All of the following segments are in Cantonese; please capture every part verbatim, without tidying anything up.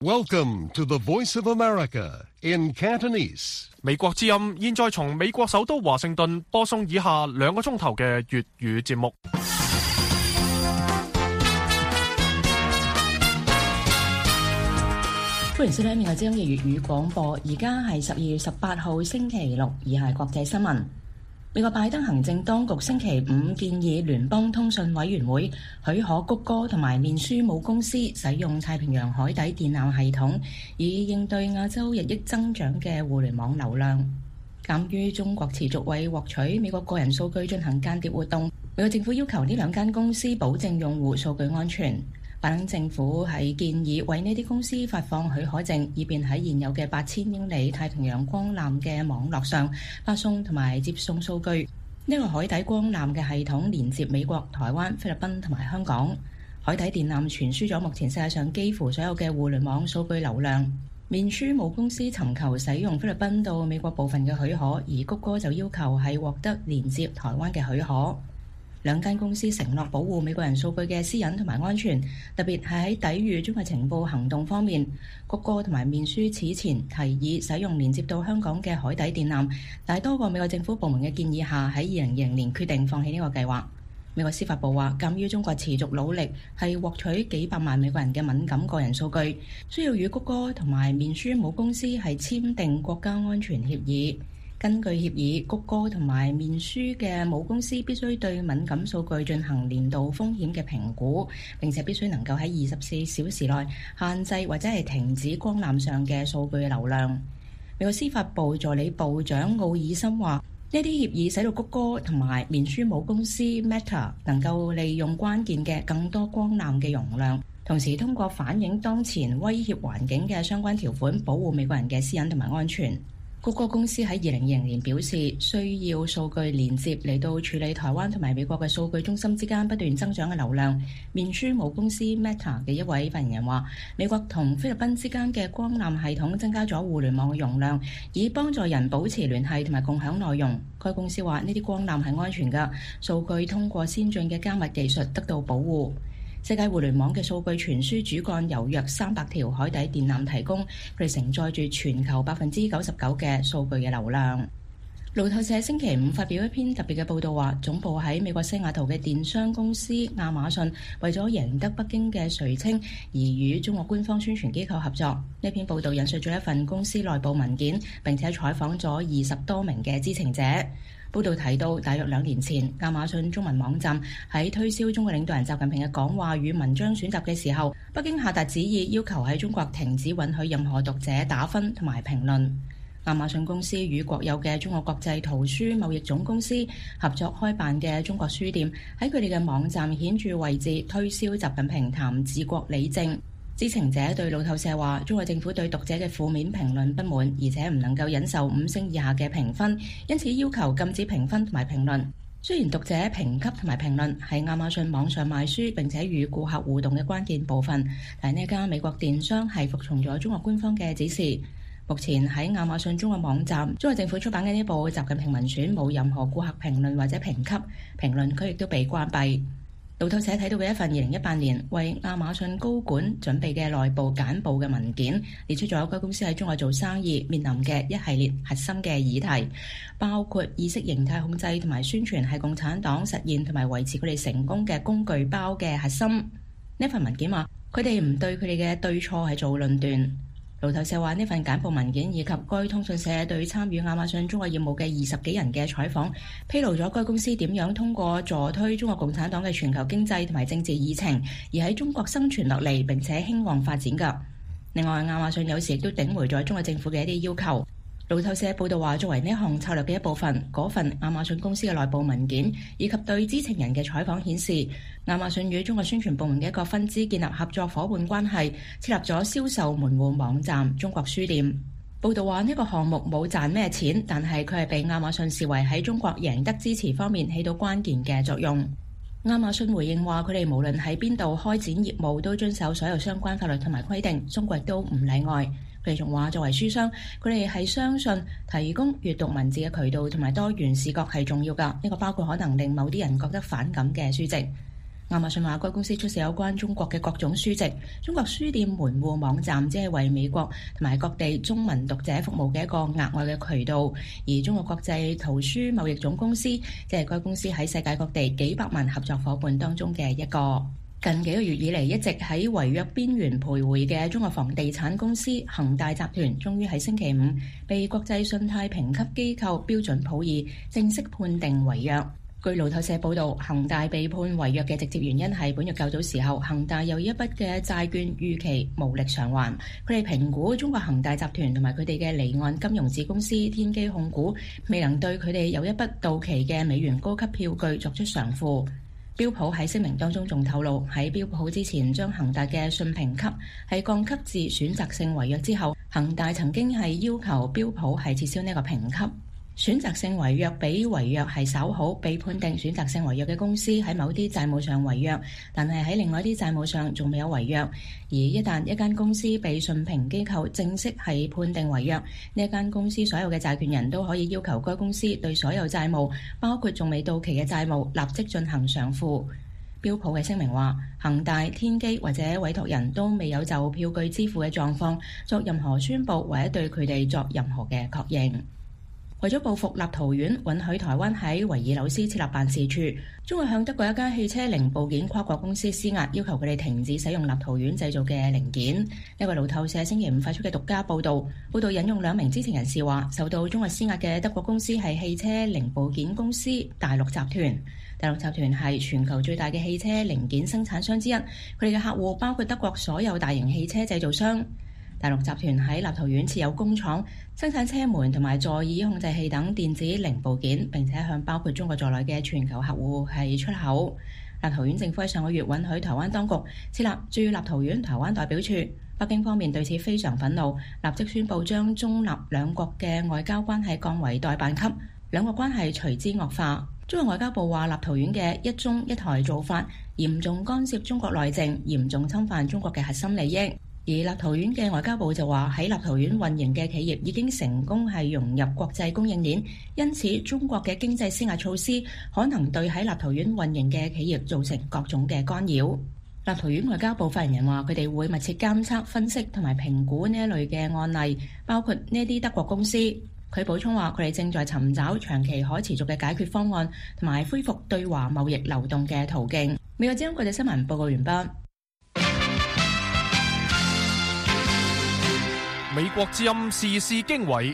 Welcome to the Voice of America in Cantonese. 美國之音現在從美國首都華盛頓播送以下兩個鐘頭嘅粵語節目。 歡迎收聽美國之音嘅粵語廣播，而家係十二月十八號星期六，以下係國際新聞。美國拜登行政當局星期五建議聯邦通訊委員會許可谷歌同埋面書母公司使用太平洋海底電纜系統，以應對亞洲日益增長嘅互聯網流量。鑑於中國持續為獲取美國個人數據進行間諜活動，美國政府要求呢兩間公司保證用戶數據安全。拜登政府係建議為呢啲公司發放許可證，以便喺現有嘅八千英里太平洋光纜嘅網絡上發送同埋接送數據。呢個海底光纜嘅系統連接美國、台灣、菲律賓同埋香港。海底電纜傳輸咗目前世界上幾乎所有嘅互聯網數據流量。面書母公司尋求使用菲律賓到美國部分嘅許可，而谷歌就要求係獲得連接台灣嘅許可。兩間公司承諾保護美國人數據嘅私隱同埋安全，特別係喺抵禦中國情報行動方面。谷歌同埋面書此前提議使用連接到香港嘅海底電纜，但係多個美國政府部門嘅建議下，喺二零二零年決定放棄呢個計劃。美國司法部話，鑑於中國持續努力係獲取幾百萬美國人嘅敏感個人數據，需要與谷歌同埋面書母公司係簽訂國家安全協議。根據協議，谷歌同埋面書嘅母公司必須對敏感數據進行年度風險嘅評估，並且必須能夠喺二十四小時內限制或者係停止光纜上嘅數據流量。美國司法部助理部長奧爾森話，呢啲協議使到谷歌同埋面書母公司 Meta 能夠利用關鍵嘅更多光纜嘅容量，同時通過反映當前威脅環境嘅相關條款，保護美國人嘅私隱同埋安全。谷歌公司喺二零二零年表示，需要數據連接嚟到處理台灣同埋美國嘅數據中心之間不斷增長嘅流量。面書母公司 Meta 嘅一位發言人話，美國同菲律賓之間嘅光纜系統增加咗互聯網嘅容量，以幫助人保持聯繫同埋共享內容。該公司話，呢啲光纜係安全㗎，數據通過先進嘅加密技術得到保護。世界互聯網嘅數據傳輸主幹由約三百條海底電纜提供，佢哋承載住全球百分之九十九嘅數據嘅流量。路透社星期五發表一篇特別嘅報導話，總部喺美國西雅圖嘅電商公司亞馬遜為咗贏得北京嘅垂青而與中國官方宣傳機構合作。呢篇報導引述咗一份公司內部文件，並且採訪咗二十多名嘅知情者。報道提到，大約兩年前，亞馬遜中文網站喺推銷中國領導人習近平嘅講話與文章選集嘅時候，北京下達旨意，要求喺中國停止允許任何讀者打分同埋評論。亞馬遜公司與國有嘅中國國際圖書貿易總公司合作開辦嘅中國書店，喺佢哋嘅網站顯著位置推銷習近平談治國理政。知情者對路透社話，中國政府對讀者嘅負面評論不滿，而且唔能夠忍受五星以下嘅評分，因此要求禁止評分同埋評論。雖然讀者評級同埋評論係亞馬遜網上賣書並且與顧客互動嘅關鍵部分，但係呢家美國電商係服從咗中國官方嘅指示。目前喺亞馬遜中國網站，中國政府出版嘅呢部習近平文選冇任何顧客評論或者評級，評論區亦都被關閉。路透社睇到嘅一份二零一八年為亞馬遜高管準備嘅內部簡報嘅文件，列出咗該公司喺中國做生意面臨嘅一系列核心嘅議題，包括意識形態控制同埋宣傳係共產黨實現同埋維持佢哋成功嘅工具包嘅核心。呢份文件話，佢哋唔對佢哋嘅對錯係做論斷。路透社話，呢份簡報文件以及該通訊社對參與亞馬遜中國業務嘅二十幾人嘅採訪，披露咗該公司點樣通過助推中國共產黨嘅全球經濟同埋政治議程，而喺中國生存落嚟並且興旺發展㗎。另外，亞馬遜有時亦都頂回咗中國政府嘅一啲要求。路透社報道話，作為呢項策略嘅一部分，嗰份亞馬遜公司嘅內部文件以及對知情人嘅採訪顯示，亞馬遜與中國宣傳部門嘅一個分支建立合作夥伴關係，設立咗銷售門戶網站中國書店。報道話，呢個項目冇賺咩錢，但係佢係被亞馬遜視為喺中國贏得支持方面起到關鍵嘅作用。亞馬遜回應話，佢哋無論喺邊度開展業務都遵守所有相關法律同埋規定，中國亦都唔例外。佢哋仲話，作為書商，佢哋係相信提供閱讀文字嘅渠道同埋多元視覺係重要㗎。呢個包括可能令某啲人覺得反感嘅書籍。亞亞馬遜話該公司出售有關中國嘅各種書籍，中國書店門戶網站只係為美國同埋各地中文讀者服務嘅一個額外嘅渠道，而中國國際圖書貿易總公司即係該公司喺世界各地幾百萬合作夥伴當中嘅一個。近幾個月以嚟一直喺違約邊緣徘徊嘅中國房地產公司恒大集團，終於喺星期五被國際信貸評級機構標準普爾正式判定違約。據路透社報導，恒大被判違約嘅直接原因係本月較早時候，恒大有一筆嘅債券逾期無力償還。佢哋評估中國恒大集團同埋佢哋嘅離岸金融子公司天基控股未能對佢哋有一筆到期嘅美元高級票據作出償付。標普喺聲明當中仲透露，喺標普之前將恒大嘅信評級係降級至選擇性違約之後，恒大曾經係要求標普係撤銷呢個評級。選擇性違約比違約係稍好，被判定選擇性違約嘅公司喺某啲債務上違約，但係喺另外一啲債務上仲未有違約。而一旦一間公司被信評機構正式係判定違約，呢一間公司所有嘅債權人都可以要求該公司對所有債務，包括仲未到期嘅債務，立即進行償付。標普嘅聲明話，恒大、天基或者委託人都未有就票據支付嘅狀況作任何宣佈，或者對佢哋作任何嘅確認。為咗報復立陶宛允許台灣喺維爾紐斯設立辦事處，中國向德國一家汽車零部件跨國公司施壓，要求佢哋停止使用立陶宛製造嘅零件。呢個路透社星期五發出嘅獨家報導，報導引用兩名知情人士話，受到中國施壓嘅德國公司係汽車零部件公司大陸集團。大陸集團係全球最大嘅汽車零件生產商之一，佢哋嘅客戶包括德國所有大型汽車製造商。大陸集團喺立陶宛設有工廠，生產車門同埋座椅控制器等電子零部件，並且向包括中國在內嘅全球客戶係出口。立陶宛政府喺上個月允許台灣當局設立駐立陶宛台灣代表處，北京方面對此非常憤怒，立即宣布將中立兩國嘅外交關係降為代辦級，兩國關係隨之惡化。中國外交部話，立陶宛嘅一中一台做法嚴重干涉中國內政，嚴重侵犯中國嘅核心利益。而立陶宛嘅外交部就話，喺立陶宛運營嘅企業已經成功係融入國際供應鏈，因此中國嘅經濟施壓措施可能對喺立陶宛運營嘅企業造成各種嘅干擾。立陶宛外交部發言人話，佢哋會密切監測、分析同埋評估呢一類嘅案例，包括呢啲德國公司。佢補充話，佢哋正在尋找長期可持續嘅解決方案，同埋恢復對華貿易流動嘅途徑。美國之音國際新聞報告完畢。 美國之音時事經緯，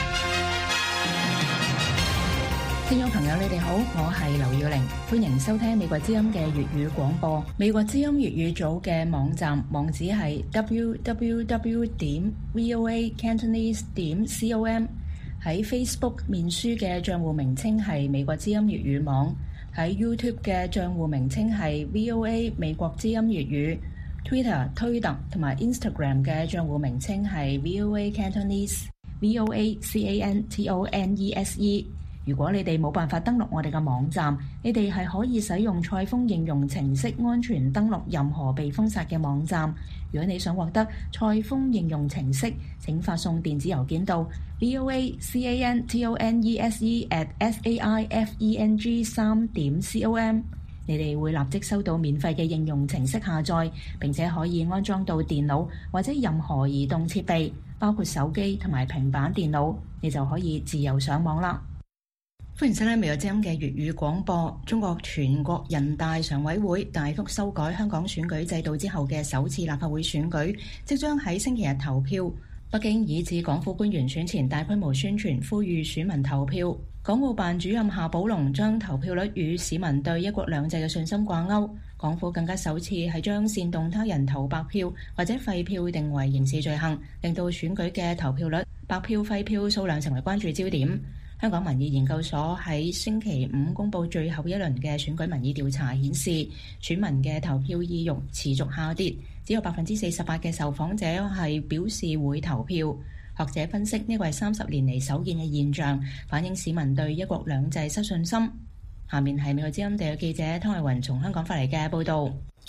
聽眾朋友你哋好，我係劉耀玲，歡迎收聽美國之音嘅粵語廣播。美國之音粵語組嘅網站網址係 double-u double-u double-u 點 v o a cantonese 點 com， 喺 Facebook 面書嘅賬戶名稱係美國之音粵語網，喺 YouTube 嘅賬戶名稱係 V O A 美國之音粵語。Twitter 推特同埋 Instagram 嘅賬戶名稱係 V O A Cantonese V O A C A N T O N E S E。 如果你哋冇辦法登錄我哋嘅網站，你哋係可以使用賽風應用程式安全登錄任何被封殺嘅網站。如果你想獲得賽風應用程式，請發送電子郵件到 V O A C A N T O N E S E at S A I F E N G 三點 com。你哋會立即收到免費嘅應用程式下載，並且可以安裝到電腦或者任何移動設備，包括手機同埋平板電腦，你就可以自由上網啦。歡迎收聽美國之音嘅粵語廣播。中國全國人大常委會大幅修改香港選舉制度之後嘅首次立法會選舉，即將喺星期日投票。北京以至港府官員選前大規模宣傳，呼籲選民投票。港澳辦主任夏寶龍將投票率與市民對一國兩制嘅信心掛鈎。港府更加首次係將煽動他人投白票或者廢票定為刑事罪行，令到選舉嘅投票率、白票、廢票數量成為關注焦點。香港民意研究所喺星期五公布最後一輪嘅選舉民意調查顯示，選民嘅投票意欲持續下跌，只有百分之四十八嘅受訪者係表示會投票。學者分析，呢個係三十年嚟首見嘅現象，反映市民對一國兩制失信心。下面係美國之音地嘅記者湯慧雲從香港發嚟嘅報導。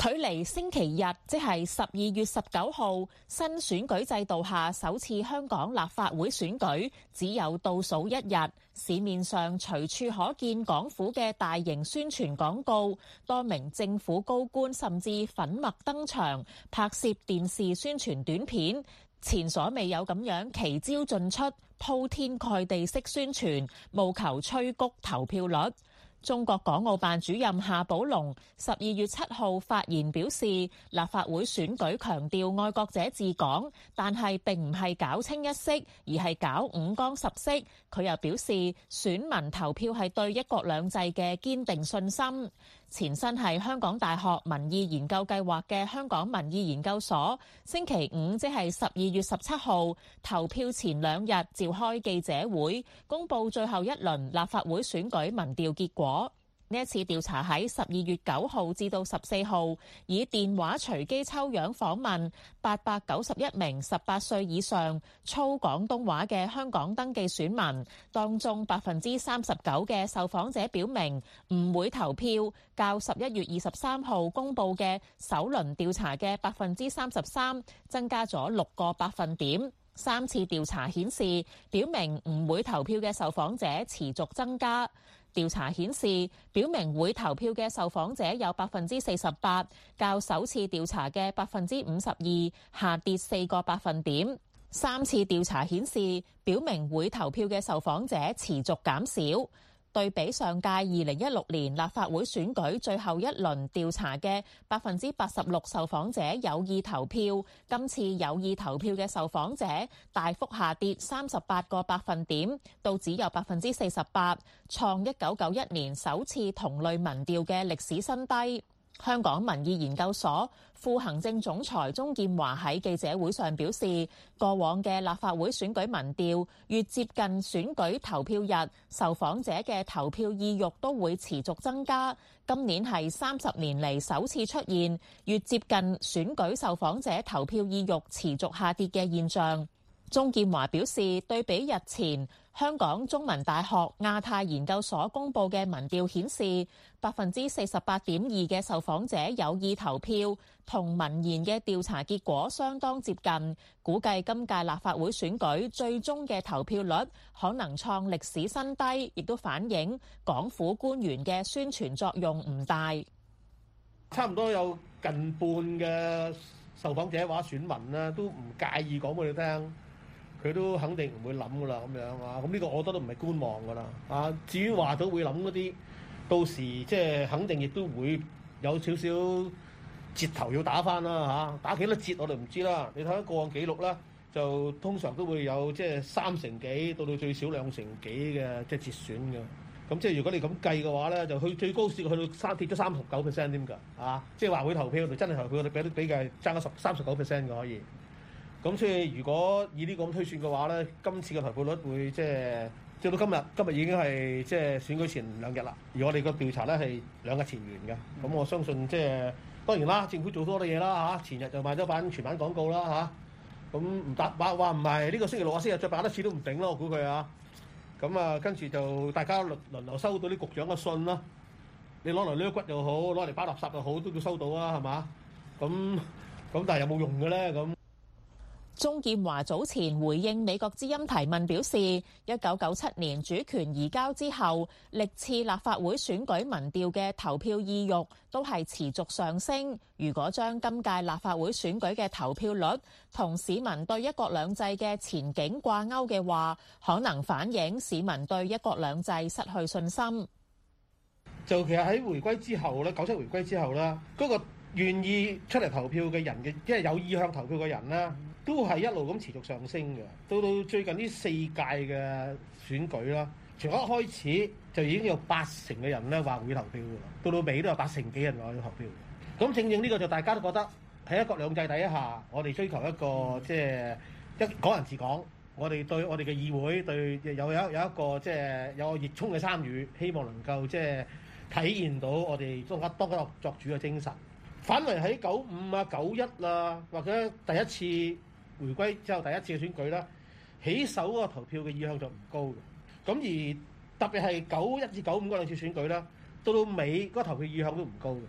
距離星期日，即係十二月十九號新選舉制度下首次香港立法會選舉，只有倒數一日。市面上隨處可見港府嘅大型宣傳廣告，多名政府高官甚至粉墨登場拍攝電視宣傳短片，前所未有咁樣奇招盡出，鋪天蓋地式宣傳，務求催谷投票率。中國港澳辦主任夏寶龍十二月七號發言表示，立法會選舉強調愛國者治港，但係並唔係搞清一色，而係搞五光十色。佢又表示，選民投票係對一國兩制嘅堅定信心。前身係香港大學民意研究計劃嘅香港民意研究所，星期五即係十二月十七號投票前兩日召開記者會，公佈最後一輪立法會選舉民調結果。呢一次調查喺十二月九號至到十四號，以電話隨機抽樣訪問八百九十一名十八歲以上操廣東話嘅香港登記選民，當中百分之三十九嘅受訪者表明唔會投票，較十一月二十三號公佈嘅首輪調查嘅百分之三十三增加咗六個百分點。三次調查顯示，表明唔會投票嘅受訪者持續增加。調查顯示，表明會投票嘅受訪者有百分之四十八，較首次調查嘅百分之五十二下跌四個百分點。三次調查顯示，表明會投票嘅受訪者持續減少。對比上屆二零一六年立法會選舉最後一輪調查嘅百分之八十六受訪者有意投票，今次有意投票嘅受訪者大幅下跌三十八個百分點，到只有百分之四十八，創一九九一年首次同類民調嘅歷史新低。香港民意研究所副行政總裁鍾劍華喺記者會上表示，過往嘅立法會選舉民調越接近選舉投票日，受訪者嘅投票意欲都會持續增加。今年係三十年嚟首次出現越接近選舉受訪者投票意欲持續下跌嘅現象。鍾劍華表示，對比日前香港中文大學亞太研究所公佈嘅民調顯示，百分之四十八點二嘅受訪者有意投票，同民研嘅調查結果相當接近。估計今屆立法會選舉最終嘅投票率可能創歷史新低，亦都反映港府官員嘅宣傳作用唔大。 差唔多有近半嘅受訪者或者選民咧，都唔介意講俾你聽。佢都肯定唔會諗噶啦，咁樣啊，咁呢個我覺得都唔係觀望噶啦，啊，至於話都會諗嗰啲，到時即係肯定亦都會有少少折頭要打翻啦嚇，打幾多折我哋唔知啦。你睇下過往記錄啦，就通常都會有即係三成幾到到最少兩成幾嘅即係折損嘅。咁即係如果你咁計嘅話咧，就去最高試過去到三跌咗三十九 percent 添㗎，啊，即係話會投票，真係投票，我哋俾比較爭咗十三十九 percent 嘅可以。咁所以如果以呢個咁推算嘅話咧，今次嘅投票率會即係直到今日，今日已經係即係選舉前兩日啦。而我哋個調查咧係兩日前完嘅，咁、嗯、我相信即係當然啦，政府做多啲嘢啦嚇，前日就賣咗版全版廣告啦嚇，咁唔答話話唔係呢個星期六啊，星期日再辦一次都唔定咯，我估佢啊。咁啊，跟住就大家輪輪流收到啲局長嘅信啦，你攞嚟掠骨又好，攞嚟包垃圾又好，都要收到啊，係嘛？咁咁但係有冇用嘅咧？咁鍾劍華早前回應美國之音提問表示，一九九七年主權移交之後，歷次立法會選舉民調嘅投票意欲都係持續上升。如果將今屆立法會選舉嘅投票率同市民對一國兩制嘅前景掛鈎嘅話，可能反映市民對一國兩制失去信心。 就其實喺回歸之後咧，九七回歸之後啦，嗰個願意出嚟投票嘅人嘅，即係有意向投票嘅人啦，都係一路咁持續上升嘅。到到最近呢四屆嘅選舉啦，從一開始就已經有八成嘅人咧話會投票嘅，到到尾都有八成幾人話要投票。咁正正呢個就大家都覺得喺一國兩制底下，我哋追求一個即係一港人治港，我哋對我哋嘅議會對有有有一個即係有個熱衷嘅參與，希望能夠即係體現到我哋中國當家作主嘅精神。反為喺九五啊、九一啊，或者第一次回歸之後第一次嘅選舉啦，起手嗰個投票嘅意向就唔高嘅。咁而特別係九一至九五嗰兩次選舉啦，到到尾嗰個投票意向都唔高嘅。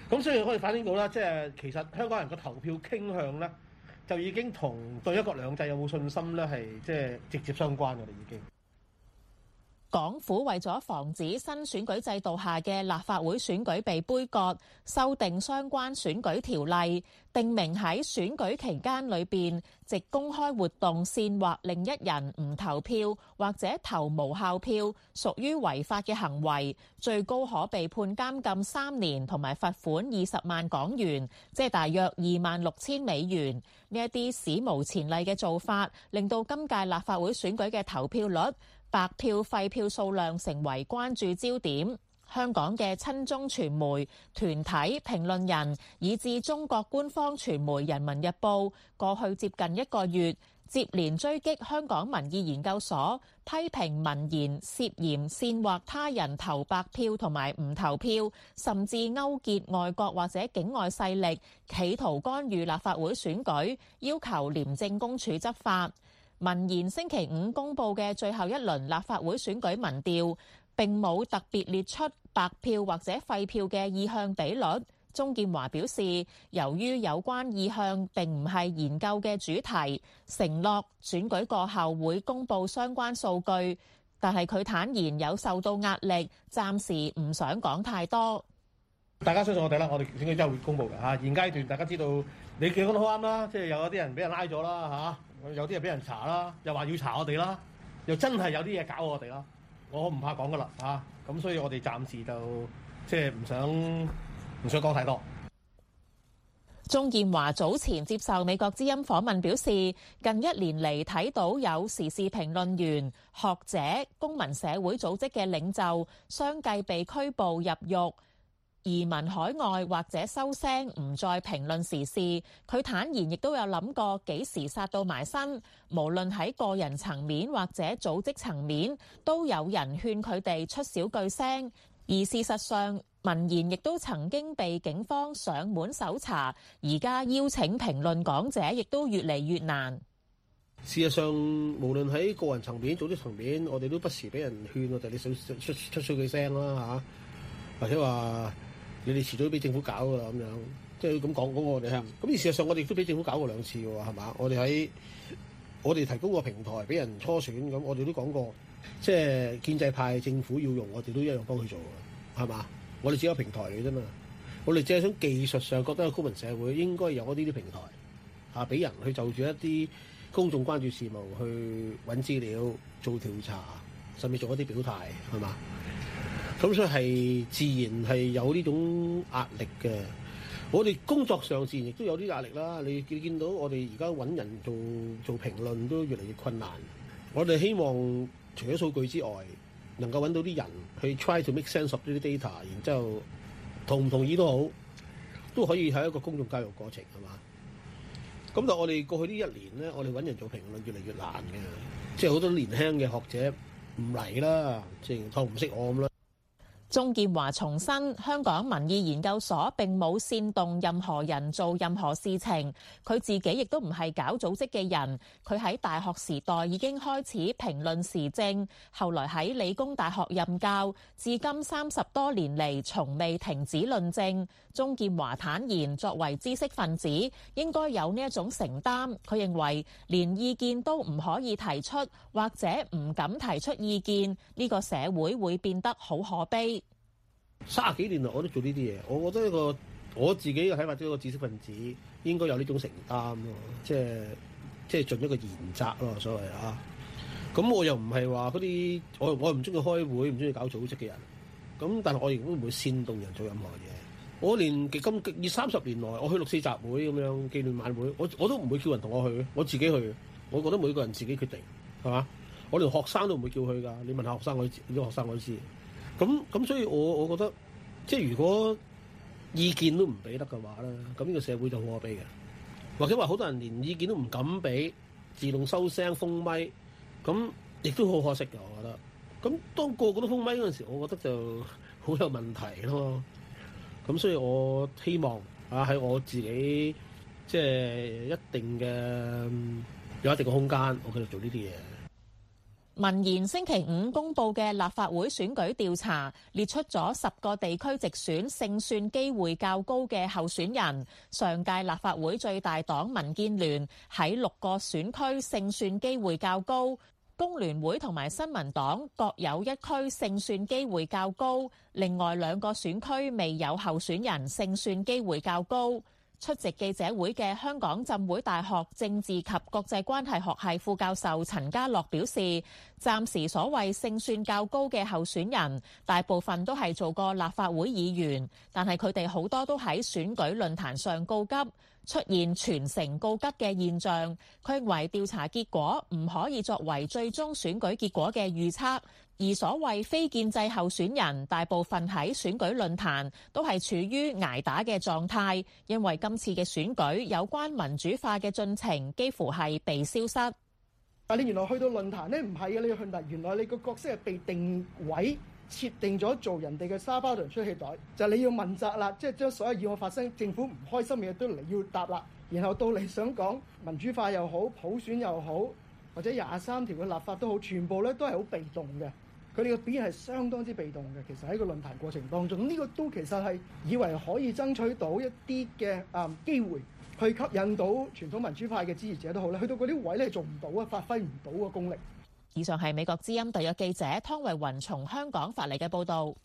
咁所以可以反映到啦，即係其實香港人個投票傾向咧，就已經同對一國兩制有冇信心咧，係即係直接相關嘅啦，已經。 港府為咗防止新選舉制度下嘅立法會選舉被杯葛，修訂相關選舉條例，定明喺選舉期間裏邊，藉公開活動煽惑另一人唔投票或者投無效票，屬於違法嘅行為，最高可被判監禁三年同埋罰款二十萬港元，即係大約二萬六千美元。呢一啲史無前例嘅做法，令到今屆立法會選舉嘅投票率、白票廢票數量成為關注焦點。香港嘅親中傳媒、團體、評論人，以至中國官方傳媒《人民日報》，過去接近一個月，接連追擊香港民意研究所，批評民研涉嫌煽惑他人投白票同埋唔投票，甚至勾結外國或者境外勢力，企圖干預立法會選舉，要求廉政公署執法。民研星期五公佈嘅最後一輪立法會選舉民調，並冇特別列出白票或者廢票嘅意向比率。鍾建華表示，由於有關意向並唔係研究嘅主題，承諾選舉過後會公佈相關數據，但係佢坦言有受到壓力，暫時唔想講太多。 大家相信我哋啦，我哋選舉之後會公佈嘅嚇。現階段大家知道，你講得好啱啦，即係有啲人俾人拉咗啦嚇，有啲人俾人查啦，又話要查我哋啦，又真係有啲嘢搞我哋啦。我唔怕講噶啦嚇，咁所以我哋暫時就即係唔想唔想講太多。 鍾建華早前接受美國之音訪問表示，近一年嚟睇到有時事評論員、學者、公民社會組織嘅領袖相繼被拘捕入獄、移民海外或者收聲唔再評論時事。佢坦言亦都有諗過幾時殺到埋身，無論喺個人層面或者組織層面，都有人勸佢哋出少句聲。而事實上，民研亦都曾經被警方上門搜查，而家邀請評論講者亦都越嚟越難。 事實上，無論喺個人層面、組織層面，我哋都不時俾人勸我哋你出出出少句聲啦嚇，或者話你哋遲早俾政府搞噶啦咁樣，即係咁講講我哋聽。咁而事實上，我哋亦都俾政府搞過兩次喎，係嘛？我哋喺我哋提供個平台俾人初選，咁我哋都講過，即係建制派政府要用，我哋都一樣幫佢做嘅，係嘛？我哋只有平台嚟啫嘛，我哋只係想技術上覺得公民社會應該有呢啲平台嚇，俾人去就住一啲公眾關注事務去揾資料、做調查，甚至做一啲表態，係嘛？咁所以係自然係有呢種壓力嘅。我哋工作上自然亦都有啲壓力啦。你見見到我哋而家揾人做做評論都越嚟越困難。我哋希望除咗數據之外，能夠揾到啲人去 try to make sense of 呢啲 data， 然之後同唔同意都好，都可以係一個公眾教育過程，係嘛？咁但係我哋過去呢一年咧，我哋揾人做評論越嚟越難嘅，即係好多年輕嘅學者唔嚟啦，即係當唔識我咁啦。 鍾建華重申，香港民意研究所並冇煽動任何人做任何事情，佢自己亦都唔係搞組織嘅人。佢喺大學時代已經開始評論時政，後來喺理工大學任教，至今三十多年嚟從未停止論政。鍾建華坦言，作為知識分子，應該有呢一種承擔。佢認為，連意見都唔可以提出，或者唔敢提出意見，呢個社會會變得好可悲。 三十幾年來我都做呢啲嘢，我覺得一個我自己嘅睇法，即係一個知識分子應該有呢種承擔咯，即係即係盡一個言責咯，所謂啊。咁我又唔係話嗰啲我我唔中意開會，唔中意搞組織嘅人。咁但係我亦都唔會煽動人做任何嘢。我連今二三十年來，我去六四集會咁樣紀念晚會，我我都唔會叫人同我去，我自己去。我覺得每個人自己決定，係嘛？我連學生都唔會叫佢㗎。你問下學生，我啲學生我都知。咁咁，所以我我覺得，即係如果意見都唔俾得嘅話咧，咁呢個社會就好可悲嘅。或者話好多人連意見都唔敢俾，自動收聲封咪，咁亦都好可惜嘅。我覺得，咁當個個都封咪嗰陣時，我覺得就好有問題咯。咁所以我希望啊，喺我自己即係一定嘅有一定嘅空間，我繼續做呢啲嘢。 民研星期五公佈嘅立法會選舉調查列出咗十個地區直選勝算機會較高嘅候選人。上屆立法會最大黨民建聯喺六個選區勝算機會較高，工聯會同埋新民黨各有一區勝算機會較高，另外兩個選區未有候選人勝算機會較高。出席記者會嘅香港浸會大學政治及國際關係學系副教授陳家樂表示，暫時所謂勝算較高嘅候選人，大部分都係做過立法會議員，但係佢哋好多都喺選舉論壇上告急，出現全城告急嘅現象。佢認為調查結果唔可以作為最終選舉結果嘅預測。而所謂非建制候選人，大部分喺選舉論壇都係處於捱打嘅狀態，因為今次嘅選舉有關民主化嘅進程幾乎係被消失。 但你原來去到論壇呢，唔係嘅，你去論壇原來你個角色係被定位設定咗做人哋嘅沙包同出氣袋，就係你要問責啦，即係將所有以往發生政府唔開心嘅嘢都嚟要答啦，然後到你想講民主化又好，普選又好，或者廿三條嘅立法都好，全部咧都係好被動嘅。佢哋嘅表現係相當之被動嘅，其實喺個論壇過程當中，呢個都其實係以為可以爭取到一啲嘅啊機會，去吸引到傳統民主派嘅支持者都好啦。去到嗰啲位咧做唔到啊，發揮唔到個功力。 以上係美國之音特約記者湯慧雲從香港發嚟嘅報導。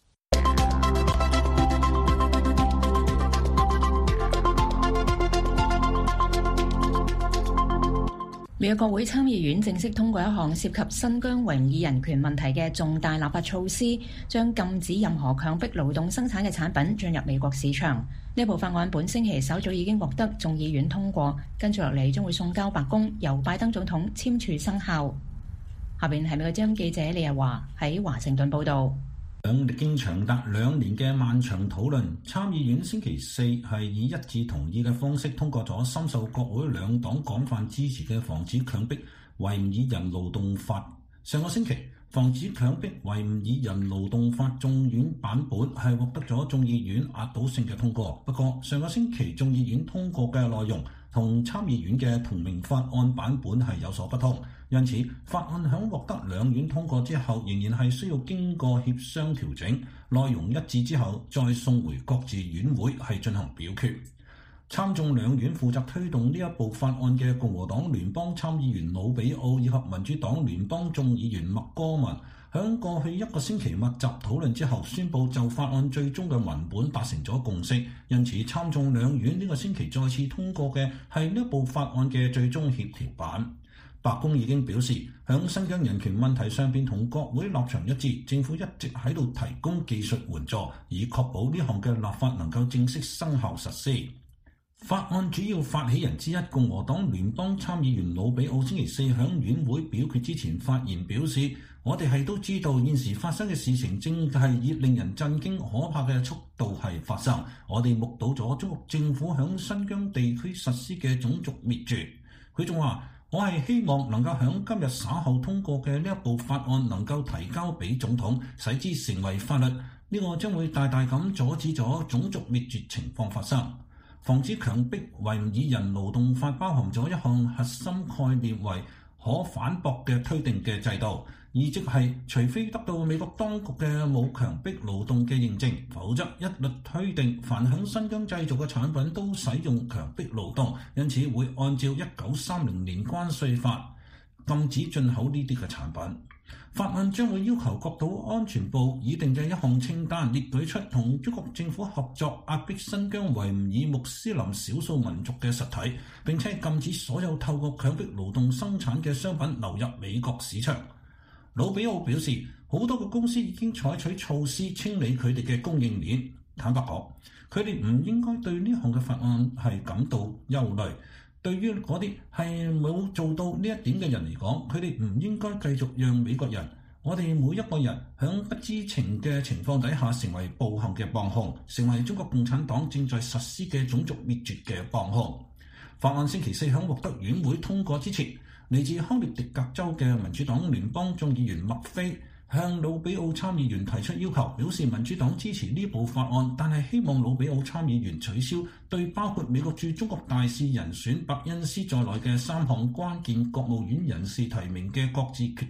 美國國會參議院正式通過一項涉及新疆維吾爾人權問題嘅重大立法措施，將禁止任何強迫勞動生產嘅產品進入美國市場。呢部法案本星期首早已經獲得眾議院通過，跟住落嚟將會送交白宮，由拜登總統簽署生效。下邊係美國之音記者李日華喺華盛頓報導。 兩歷經長達兩年嘅漫長討論，參議院星期四係以一致同意嘅方式通過咗深受國會兩黨廣泛支持嘅防止強迫維吾爾人勞動法。上個星期，防止強迫維吾爾人勞動法眾院版本係獲得咗眾議院壓倒性嘅通過。不過，上個星期眾議院通過嘅內容同參議院嘅同名法案版本係有所不同。因此，法案響獲得兩院通過之後，仍然係需要經過協商調整，內容一致之後，再送回各自院會係進行表決。參眾兩院負責推動呢一部法案嘅共和黨聯邦參議員魯比奧以及民主黨聯邦眾議員麥戈文，響過去一個星期密集討論之後，宣布就法案最終嘅文本達成咗共識。因此，參眾兩院呢個星期再次通過嘅係呢部法案嘅最終協調版。白宮已經表示，響新疆人權問題上邊同國會立場一致，政府一直喺度提供技術援助，以確保呢項嘅立法能夠正式生效實施。法案主要發起人之一共和黨聯邦參議員魯比奧星期四響院會表決之前發言表示，我哋係都知道現時發生嘅事情正係以令人震驚可怕嘅速度係發生，我哋目睹咗中國政府響新疆地區實施嘅種族滅絕。佢仲話，我係希望能夠喺今日稍後通過嘅呢一部法案能夠提交俾總統，使之成為法律。呢、這個將會大大咁阻止咗種族滅絕情況發生。防止強迫維吾爾人勞動法包含咗一項核心概念為可反駁嘅推定嘅制度，意即係除非得到美國當局嘅冇強迫勞動嘅認證，否則一律推定凡響新疆製造嘅產品都使用強迫勞動，因此會按照一九三零年關稅法禁止進口呢啲嘅產品。法案將會要求國土安全部擬定嘅一項清單，列舉出同中國政府合作壓迫新疆維吾爾穆斯林少數民族嘅實體，並且禁止所有透過強迫勞動生產嘅商品流入美國市場。魯比奧表示，好多個公司已經採取措施清理佢哋嘅供應鏈。坦白講，佢哋唔應該對呢項嘅法案係感到憂慮。對於嗰啲係冇做到呢一點嘅人嚟講，佢哋唔應該繼續讓美國人，我哋每一個人響不知情嘅情況底下成為暴行嘅幫兇，成為中國共產黨正在實施嘅種族滅絕嘅幫兇。法案星期四響獲得院會通過之前，嚟自康涅狄格州嘅民主黨聯邦眾議員麥菲向魯比奧參議員提出要求，表示民主黨支持呢部法案，但係希望魯比奧參議員取消對包括美國駐中國大使人選伯恩斯在內嘅三項關鍵國務院人士提名嘅各自決定。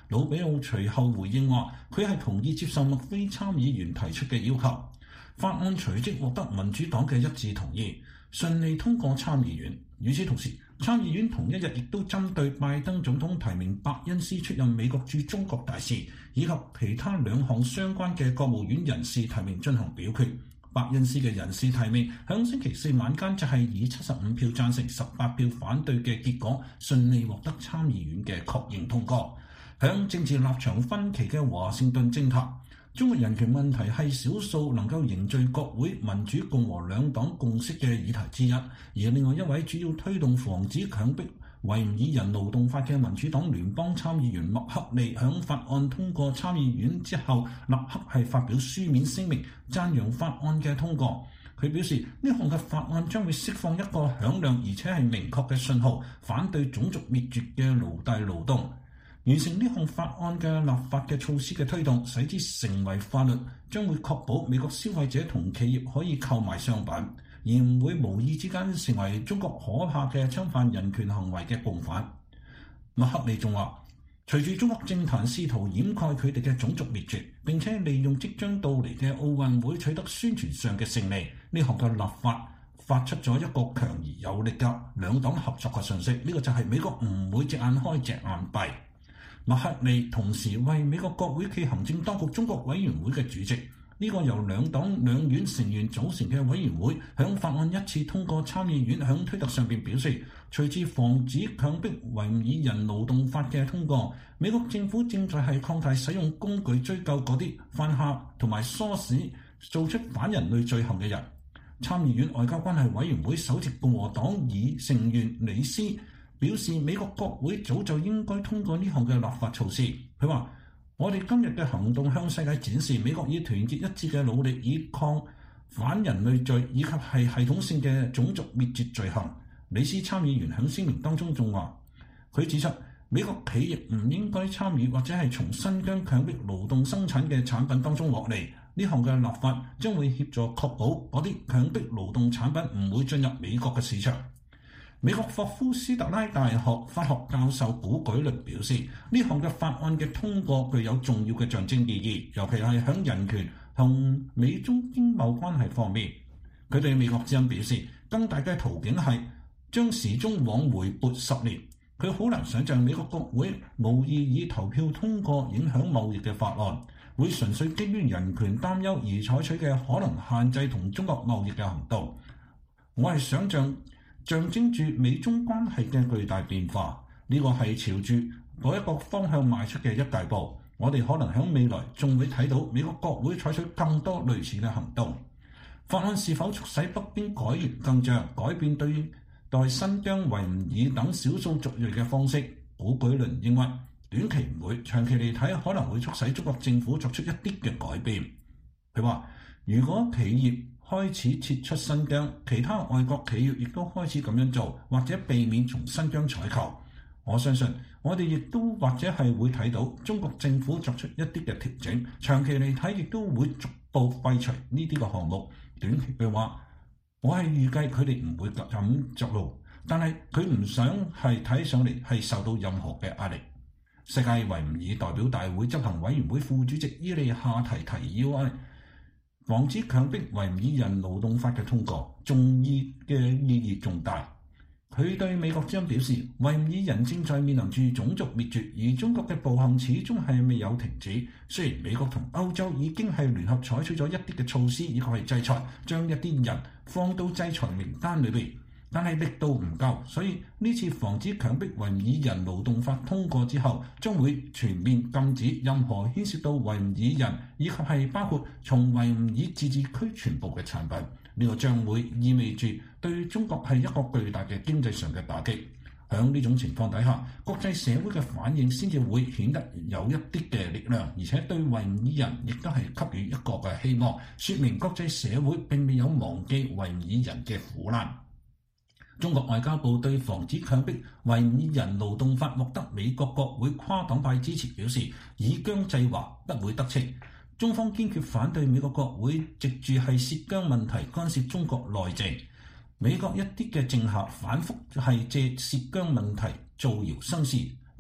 魯比奧隨後回應話，佢係同意接受麥菲參議員提出嘅要求。法案隨即獲得民主黨嘅一致同意，順利通過參議院。與此同時，參議院同一日亦都針對拜登總統提名伯恩斯出任美國駐中國大使，以及其他兩項相關嘅國務院人事提名進行表決。伯恩斯嘅人事提名響星期四晚間就係以七十五票贊成、十八票反對嘅結果，順利獲得參議院嘅確認通過。響政治立場分歧嘅華盛頓政壇，中國人權問題係少數能夠凝聚國會民主共和兩黨共識嘅議題之一。而另外一位主要推動防止強迫維吾爾人勞動法嘅民主黨聯邦參議員麥克利響法案通過參議院之後，立刻係發表書面聲明讚揚法案嘅通過。佢表示呢項嘅法案將會釋放一個響亮而且係明確嘅信號，反對種族滅絕嘅奴隸勞動。完成呢項法案嘅立法嘅措施嘅推動，使之成為法律，將會確保美國消費者同企業可以購買商品，而唔會無意之間成為中國可怕嘅侵犯人權行為嘅共犯。麥克利仲話，隨住中國政壇試圖掩蓋佢哋嘅種族滅絕，並且利用即將到嚟嘅奧運會取得宣傳上嘅勝利，呢項嘅立法發出咗一個強而有力嘅兩黨合作嘅訊息。呢、這個就係美國唔會隻眼開隻眼閉。麥克利同時為美國國會暨行政當局中國委員會嘅主席，呢、這個由兩黨兩院成員組成嘅委員會，響法案一次通過參議院響推特上邊表示，隨住防止強迫維吾爾人勞動法嘅通過，美國政府正在係擴大使用工具追究嗰啲犯下同埋唆使做出反人類罪行嘅人。參議院外交關係委員會首席共和黨議成員李斯表示，美國國會早就應該通過呢項嘅立法措施。佢話：我哋今日嘅行動向世界展示美國以團結一致嘅努力，以抗反人類罪以及係系統性嘅種族滅絕罪行。李斯參議員喺聲明當中仲話，佢指出美國企業唔應該參與或者係從新疆強迫勞動生產嘅產品當中獲利。呢項嘅立法將會協助確保嗰啲強迫勞動產品唔會進入美國嘅市場。美國霍夫斯特拉大學法學教授古舉律表示，呢項嘅法案嘅通過具有重要嘅象徵意義，尤其係響人權同美中經貿關係方面。佢對美國之音表示，更大嘅途徑係將時鐘往回撥十年。佢好難想像美國國會無意以投票通過影響貿易嘅法案，會純粹基於人權擔憂而採取嘅可能限制同中國貿易嘅行動。我係想像象徵住美中關係嘅巨大變化，呢個係朝住嗰一個方向邁出嘅一大步。我哋可能喺未來仲會睇到美國國會採取更多類似嘅行動。法案是否促使北京改弦更張，改變對待新疆維吾爾等少數族裔嘅方式？古舉倫認為短期唔會，長期嚟睇可能會促使中國政府作出一啲嘅改變。佢話：如果企業開始撤出新疆，其他外國企業亦都開始咁樣做，或者避免從新疆採購。我相信我哋亦都或者係會睇到中國政府作出一啲嘅調整，長期嚟睇亦都會逐步廢除呢啲嘅項目。短期嘅話，我係預計佢哋唔會咁着路，但係佢唔想係睇上嚟係受到任何嘅壓力。世界維吾爾代表大會執行委員會副主席伊利夏提提議防止強迫維吾爾人勞動法嘅通過，重意嘅意義重大。佢對美國之音表示，維吾爾人正在面臨住種族滅絕，而中國嘅暴行始終係未有停止。雖然美國同歐洲已經係聯合採取咗一啲嘅措施，以及係制裁，將一啲人放到制裁名單裏邊，但係力度唔夠，所以呢次防止強迫維吾爾人勞動法通過之後，將會全面禁止任何牽涉到維吾爾人以及係包括從維吾爾自治區全部嘅產品。呢個將會意味住對中國係一個巨大嘅經濟上嘅打擊。喺呢種情況底下，國際社會嘅反應先至會顯得有一啲嘅力量，而且對維吾爾人亦都係給予一個嘅希望，說明國際社會並未有忘記維吾爾人嘅苦難。中國外交部對防止強迫維吾爾人勞動法獲得美國國會跨黨派支持表示，以疆制華不會得逞。中方堅決反對美國國會藉住係涉疆問題干涉中國內政。美國一啲嘅政客反覆係借涉疆問題造謠生事，呢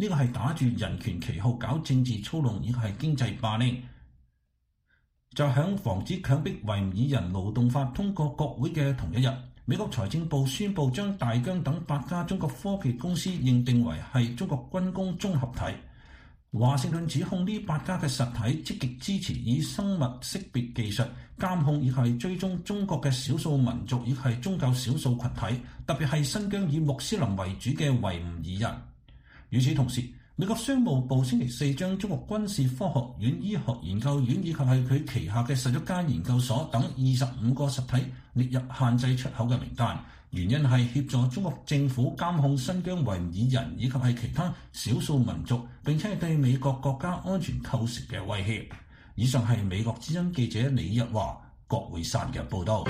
呢個係打住人權旗號搞政治操弄，亦係經濟霸凌。就響防止強迫維吾爾人勞動法通過國會嘅同一日，美國財政部宣布將大疆等八家中國科技公司認定為係中國軍工綜合體。華盛頓指控呢八家嘅實體積極支持以生物識別技術監控以係追蹤中國嘅少數民族以係宗教少數群體，特別係新疆以穆斯林為主嘅維吾爾人。與此同時，美國商務部星期四將中國軍事科學院、醫學研究院以及係佢旗下嘅十一間研究所等二十五個實體列入限制出口嘅名單，原因係協助中國政府監控新疆維吾爾人以及係其他少數民族，並且係對美國國家安全構成嘅威脅。以上係美國之音記者李日華、郭會山嘅報導。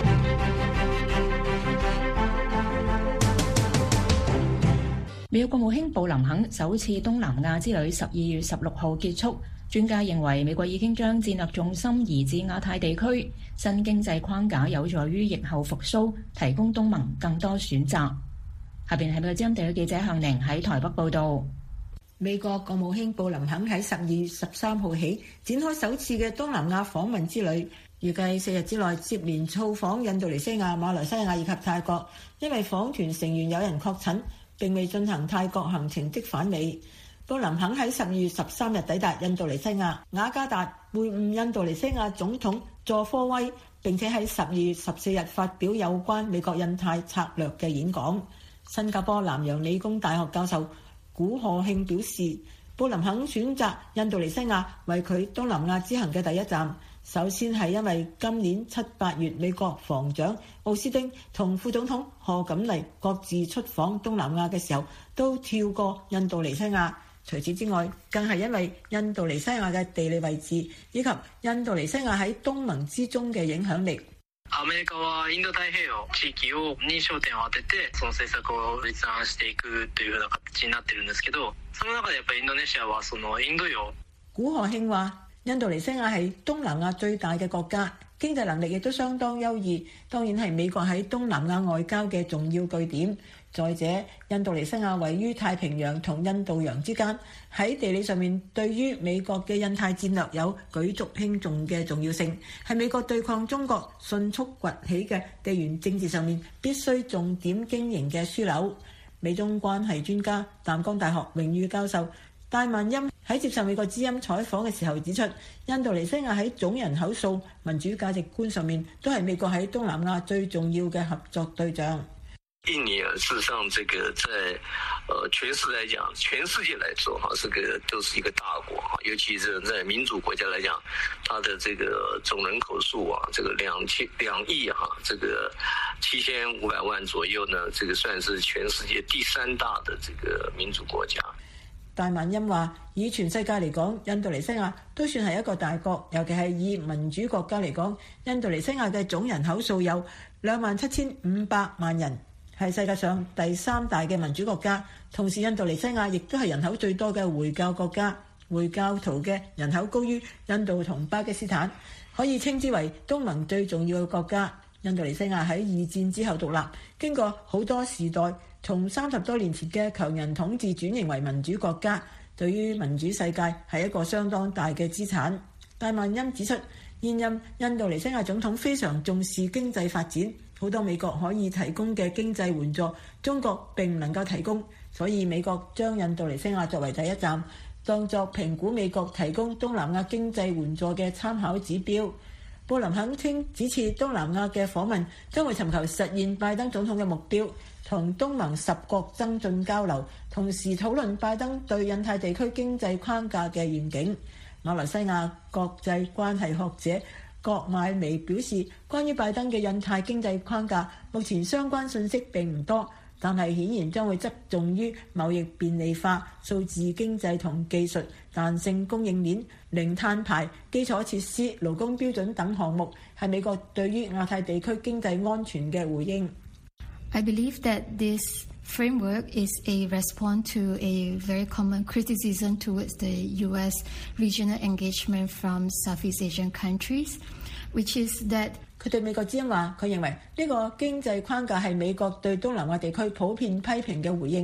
美國國務卿布林肯首次東南亞之旅十二月十六號結束，專家認為美國已經將戰略重心移至亞太地區，新經濟框架有助於疫後復甦，提供東盟更多選擇。下邊係美國之音地區記者向寧喺台北報導。 美國國務卿布林肯喺十二月十三號起展開首次嘅東南亞訪問之旅，預計四日之內接連造訪印度尼西亞、馬來西亞以及泰國。因為訪團成員有人確診，並未進行泰國行程的返美。布林肯喺十二月十三日抵達印度尼西亞雅加達，會晤印度尼西亞總統佐科威，並且喺十二月十四日發表有關美國印太策略嘅演講。新加坡南洋理工大學教授古賀慶表示，布林肯選擇印度尼西亞為佢東南亞之行嘅第一站。首先係因為今年七八月美國防長奧斯汀同副總統賀錦麗各自出訪東南亞嘅時候都跳過印度尼西亞。除此之外，更係因為印度尼西亞嘅地理位置以及印度尼西亞喺東盟之中嘅影響力。 アメリカはインド太平洋地域をに焦點を当ててその政策を立案していくというような形になってるんですけど、その中でやっぱりインドネシアはそのインド洋。 古賀慶話印度尼西亞係東南亞最大嘅國家，經濟能力亦都相當優異，當然係美國喺東南亞外交嘅重要據點。再者，印度尼西亞位於太平洋同印度洋之間，喺地理上面對於美國嘅印太戰略有舉足輕重嘅重要性，係美國對抗中國迅速崛起嘅地緣政治上面必須重點經營嘅樞紐。美中關係專家、淡江大學榮譽教授戴萬欽喺接受美國之音採訪嘅時候指出，印度尼西亞喺總人口數、民主價值觀上面都係美國喺東南亞最重要嘅合作對象。 印尼啊，事實上，這個在呃全世來講，全世界來說哈，這個都是一個大國哈，尤其是在民主國家來講，它的這個總人口數啊，這個兩千兩億哈，這個七千五百萬左右呢，這個算是全世界第三大的這個民主國家。 戴萬欽話：以全世界嚟講，印度尼西亞都算係一個大國，尤其係以民主國家嚟講，印度尼西亞嘅總人口數有兩萬七千五百萬人。係世界上第三大嘅民主國家，同時印度尼西亞亦都係人口最多嘅回教國家，回教徒嘅人口高於印度同巴基斯坦，可以稱之為東盟最重要嘅國家。印度尼西亞喺二戰之後獨立，經過好多時代，從三十多年前嘅強人統治轉型為民主國家，對於民主世界係一個相當大嘅資產。戴萬欽指出，現任印度尼西亞總統非常重視經濟發展，好多美國可以提供嘅經濟援助，中國並唔能夠提供，所以美國將印度尼西亞作為第一站，當作評估美國提供東南亞經濟援助嘅參考指標。布林肯稱，此次東南亞嘅訪問將會尋求實現拜登總統嘅目標，同東盟十國增進交流，同時討論拜登對印太地區經濟框架嘅願景。馬來西亞國際關係學者郭乃薇表示，關於拜登嘅印太經濟框架，目前相關信息並唔多，但係顯然將會側重於貿易便利化、數字經濟同技術、彈性供應鏈、零碳排、基礎設施、勞工標準等項目，係美國對於亞太地區經濟安全嘅回應。 I believe that this framework is a response to a very common criticism towards the U S regional engagement from Southeast Asian countries, which is that 佢對美國之音話，佢認為呢個經濟框架係美國對東南亞地區普遍批評嘅回應，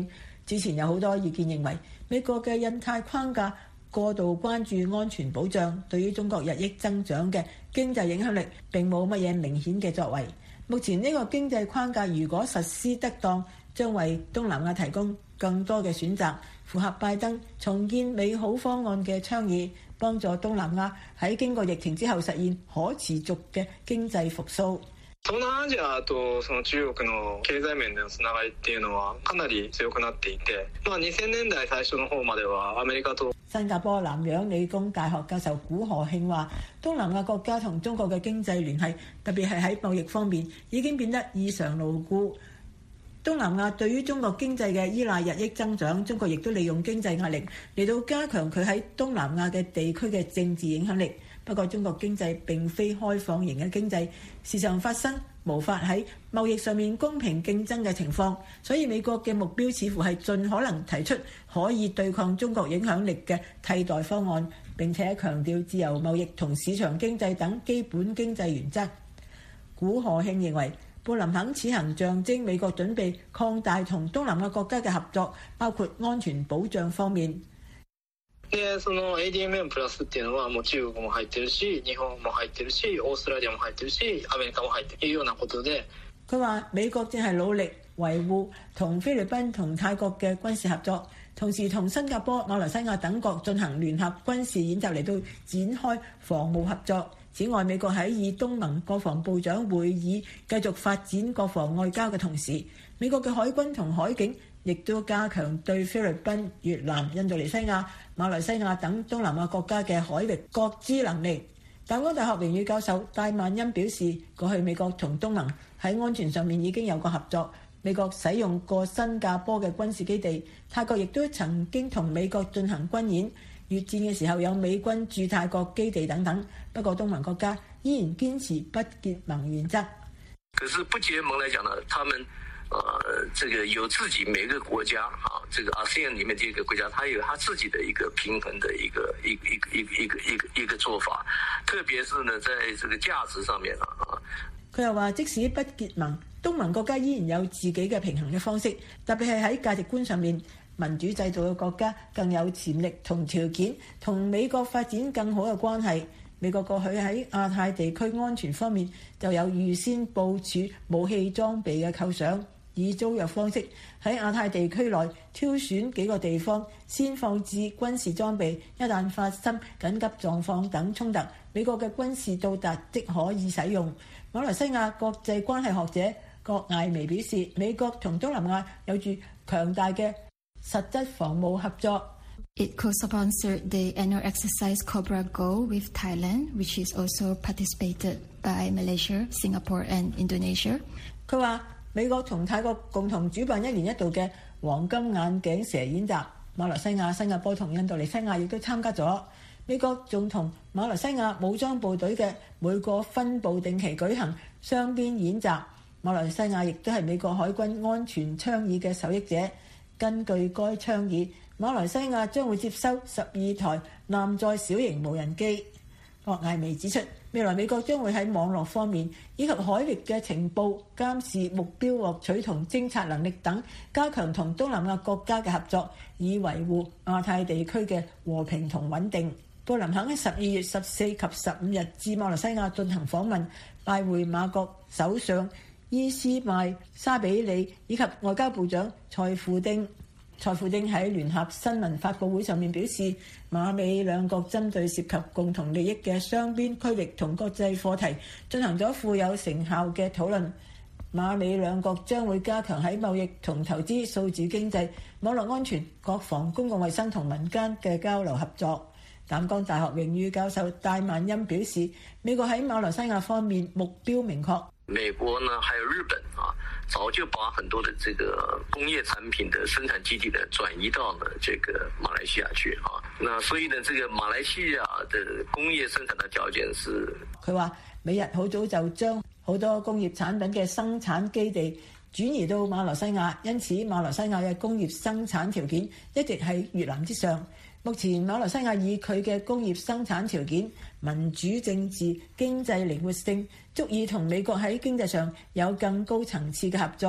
之前有好多意見認為，美國嘅印太框架過度關注安全保障，對於中國日益增長嘅經濟影響力並冇乜嘢明顯嘅作為。目前呢個經濟框架如果實施得當，將為東南亞提供更多嘅選擇，符合拜登重建美好方案嘅倡議，幫助東南亞喺經過疫情之後實現可持續嘅經濟復甦。 東南アジアとその中國の経済面でのつながりっていうのはかなり強くなっていて、まあにせんねんだい最初の方まではアメリカと新加坡南洋理工大學教授古賀慶話，東南亞國家同中國嘅經濟聯繫，特別係喺貿易方面已經變得異常牢固。東南亞對於中國經濟嘅依賴日益增長，中國亦都利用經濟壓力嚟到加強佢喺東南亞嘅地區嘅政治影響力。不過中國經濟並非開放型嘅經濟，時常發生無法喺貿易上面公平競爭嘅情況，所以美國嘅目標似乎係盡可能提出可以對抗中國影響力嘅替代方案，並且強調自由貿易同市場經濟等基本經濟原則。古賀慶認為，布林肯此行象徵美國準備擴大同東南亞國家嘅合作，包括安全保障方面。 でその エーディーエムエム プラスっていうのはもう中國も入ってるし、日本も入ってるし、オーストラリアも入ってるし、アメリカも入っているようなことで。 佢話美國正係努力維護同菲律賓同泰國嘅軍事合作，同時同新加坡、馬來西亞等國進行聯合軍事演習嚟到展開防務合作。此外，美國喺以東盟國防部長會議繼續發展國防外交嘅同時，美國嘅海軍同海警亦都加強對菲律賓、越南、印度尼西亞、馬來西亞等東南亞國家嘅海域覺知能力。淡江大學榮譽教授戴萬恩表示，過去美國同東盟喺安全上面已經有過合作，美國使用過新加坡嘅軍事基地，泰國亦都曾經同美國進行軍演，越戰嘅時候有美軍駐泰國基地等等。不過東盟國家依然堅持不結盟原則。 可是不結盟來講呢，他們呃，這個有自己每個國家啊，這個 A S E A N 裡面這個國家，它有它自己的一個平衡的一個一個一個一個一個一個一個做法，特別是呢，在這個價值上面啊。 佢又話，即使不結盟，東盟國家依然有自己嘅平衡嘅方式，特別係喺價值觀上面，民主制度嘅國家更有潛力同條件同美國發展更好嘅關係。美國過去喺亞太地區安全方面就有預先部署武器裝備嘅構想，以租約方式喺亞太地區內挑選幾個地方先放置軍事裝備，一旦發生緊急狀況等衝突，美國嘅軍事到達即可以使用。馬來西亞國際關係學者郭艾薇表示，美國同東南亞有住強大嘅實質防務合作。 It co-sponsored the annual exercise Cobra Go with Thailand, which is also participated by Malaysia, Singapore and Indonesia. 佢話美國同泰國共同主辦一年一度嘅黃金眼鏡蛇演習，馬來西亞、新加坡同印度尼西亞亦都參加咗。美國仲同馬來西亞武裝部隊嘅每個分部定期舉行雙邊演習。馬來西亞亦都係美國海軍安全倡議嘅受益者。根據該倡議，馬來西亞將會接收十二台艦載小型無人機。郭艾薇指出，未來美國將會喺網絡方面以及海域嘅情報監視、目標獲取同偵察能力等，加強同東南亞國家嘅合作，以維護亞太地區嘅和平同穩定。布林肯喺十二月十四及十五日至馬來西亞進行訪問，拜會馬國首相伊斯邁沙比里以及外交部長蔡富丁。蔡富丁喺聯合新聞發佈會上面表示，馬美兩國針對涉及共同利益嘅雙邊區域同國際課題進行咗富有成效嘅討論。馬美兩國將會加強喺貿易同投資、數字經濟、網絡安全、國防、公共衛生同民間嘅交流合作。淡江大學榮譽教授戴萬恩表示，美國喺馬來西亞方面目標明確。 美國呢，還有日本啊，早就把很多的這個工業產品的生產基地呢轉移到了這個馬來西亞去啊。那所以呢，這個馬來西亞的工業生產的條件是， 佢話美日好早就將好多工業產品嘅生產基地轉移到馬來西亞，因此馬來西亞嘅工業生產條件一直喺越南之上。目前馬來西亞以佢嘅工業生產條件、民主政治、經濟靈活性，足以同美國喺經濟上有更高層次嘅合作。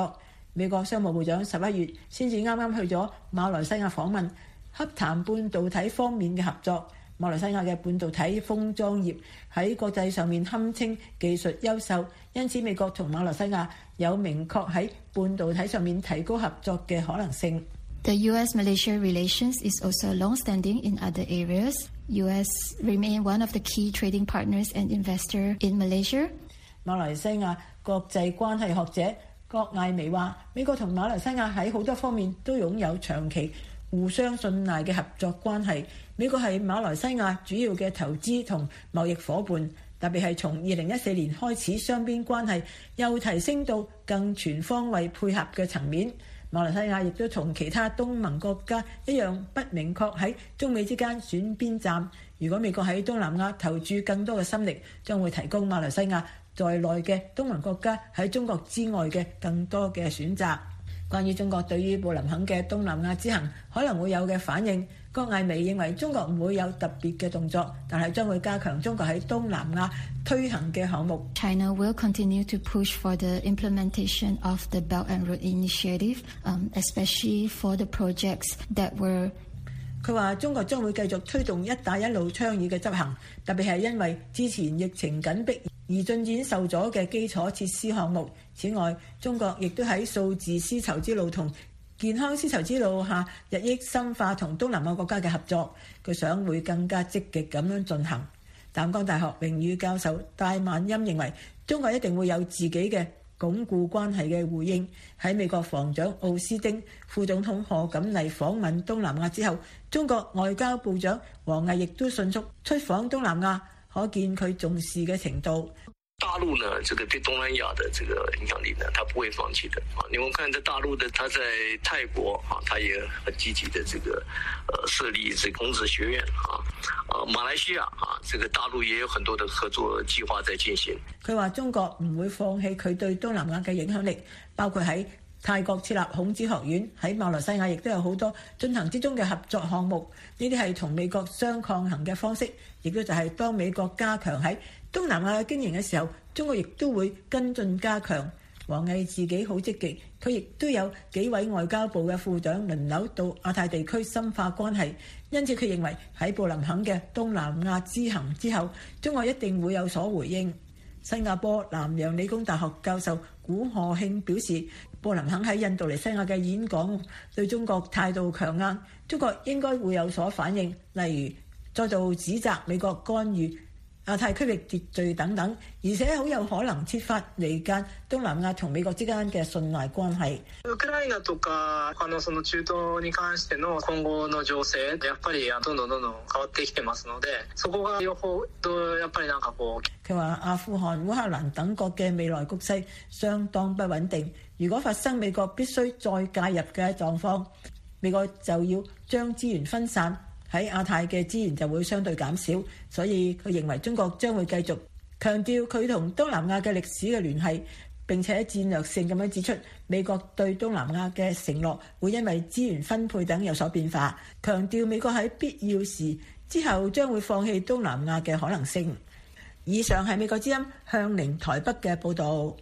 美國商務部長十一月先至啱啱去咗馬來西亞訪問，洽談半導體方面嘅合作。馬來西亞嘅半導體封裝業喺國際上面堪稱技術優秀，因此美國同馬來西亞有明確喺半導體上面提高合作嘅可能性。 The U S-Malaysia relations is also long-standing in other areas. U S remain one of the key trading partners and investor in Malaysia. 馬來西亞國際關係學者郭艾薇話，美國同馬來西亞喺好多方面都擁有長期互相信賴嘅合作關係。美國係馬來西亞主要嘅投資同貿易夥伴，特別係從二零一四年開始，雙邊關係又提升到更全方位配合嘅層面。馬來西亞亦都同其他東盟國家一樣，不明確喺中美之間選邊站。如果美國喺東南亞投注更多嘅心力，將會提供馬來西亞在內嘅東盟國家喺中國之外嘅更多嘅選擇。關於中國對於布林肯嘅東南亞之行可能會有嘅反應，郭艾薇認為中國唔會有特別嘅動作，但係將會加強中國喺東南亞推行嘅項目。 China will continue to push for the implementation of the Belt and Road Initiative, um, especially for the projects that were. 佢話中國將會繼續推動一帶一路倡議嘅執行，特別係因為之前疫情緊迫而進展受阻嘅基礎設施項目。此外，中國亦都喺數字絲綢之路同健康絲綢之路下日益深化同東南亞國家嘅合作，佢想會更加積極咁樣進行。淡江大學榮譽教授戴萬欽認為，中國一定會有自己嘅鞏固關係嘅回應。喺美國防長奧斯汀、副總統賀錦麗訪問東南亞之後，中國外交部長王毅亦都迅速出訪東南亞，可見佢重視嘅程度。 大陸呢，這個對東南亞的這個影響力呢，他不會放棄的啊！你們看，在大陸的，他在泰國啊，他也很積極的這個，呃，設立這孔子學院啊，啊，馬來西亞啊，這個大陸也有很多的合作計劃在進行。 佢話中國唔會放棄佢對東南亞嘅影響力，包括喺泰國設立孔子學院，喺馬來西亞亦都有好多進行之中嘅合作項目。呢啲係同美國相抗衡嘅方式，亦都就係當美國加強喺東南亞嘅經營嘅時候，中國亦都會跟進加強。王毅自己好積極，佢亦都有幾位外交部嘅副長輪流到亞太地區深化關係，因此佢認為喺布林肯嘅東南亞之行之後，中國一定會有所回應。新加坡南洋理工大學教授古賀慶表示，布林肯喺印度尼西亞嘅演講對中國態度強硬，中國應該會有所反應，例如再度指責美國干預亞太區域秩序等等，而且好有可能設法離間東南亞同美國之間嘅信賴關係。 ウクライナとかあのその中東に関しての今後の情勢やっぱりどんどんどんどん変わってきてますので、そこが両方都やっぱりなんかこう。 佢話阿富汗、烏克蘭等國嘅未來局勢相當不穩定，如果發生美國必須再介入嘅狀況，美國就要將資源分散。喺亞太嘅資源就會相對減少，所以佢認為中國將會繼續強調佢同東南亞嘅歷史嘅聯繫，並且戰略性咁樣指出美國對東南亞嘅承諾會因為資源分配等有所變化，強調美國喺必要時之後將會放棄東南亞嘅可能性。以上係美國之音向寧台北嘅報導。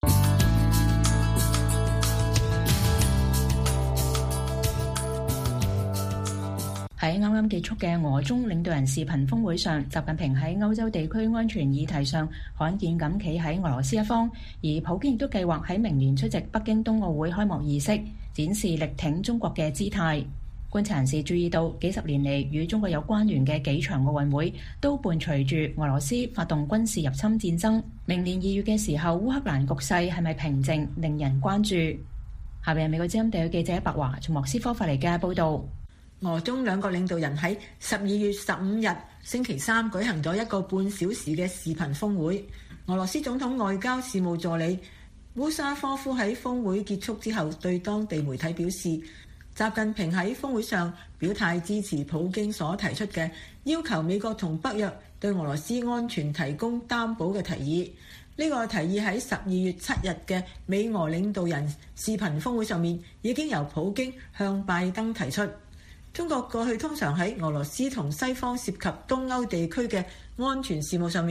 喺啱啱結束嘅俄中領導人視頻峰會上，習近平喺歐洲地區安全議題上罕見咁企喺俄羅斯一方，而普京亦都計劃喺明年出席北京冬奧會開幕儀式，展示力挺中國嘅姿態。觀察人士注意到，幾十年嚟與中國有關聯嘅幾場奧運會都伴隨住俄羅斯發動軍事入侵戰爭。明年二月嘅時候，烏克蘭局勢係咪平靜，令人關注。下邊係美國之音地區記者白華從莫斯科發嚟嘅報導。 俄中兩個領導人喺十二月十五日星期三舉行咗一個半小時嘅視頻峰會。俄羅斯總統外交事務助理烏沙科夫喺峰會結束之後對當地媒體表示，習近平喺峰會上表態支持普京所提出嘅要求美國同北約對俄羅斯安全提供擔保嘅提議。呢個提議喺十二月七日嘅美俄領導人視頻峰會上面已經由普京向拜登提出。中國過去通常喺俄羅斯同西方涉及東歐地區嘅安全事務上面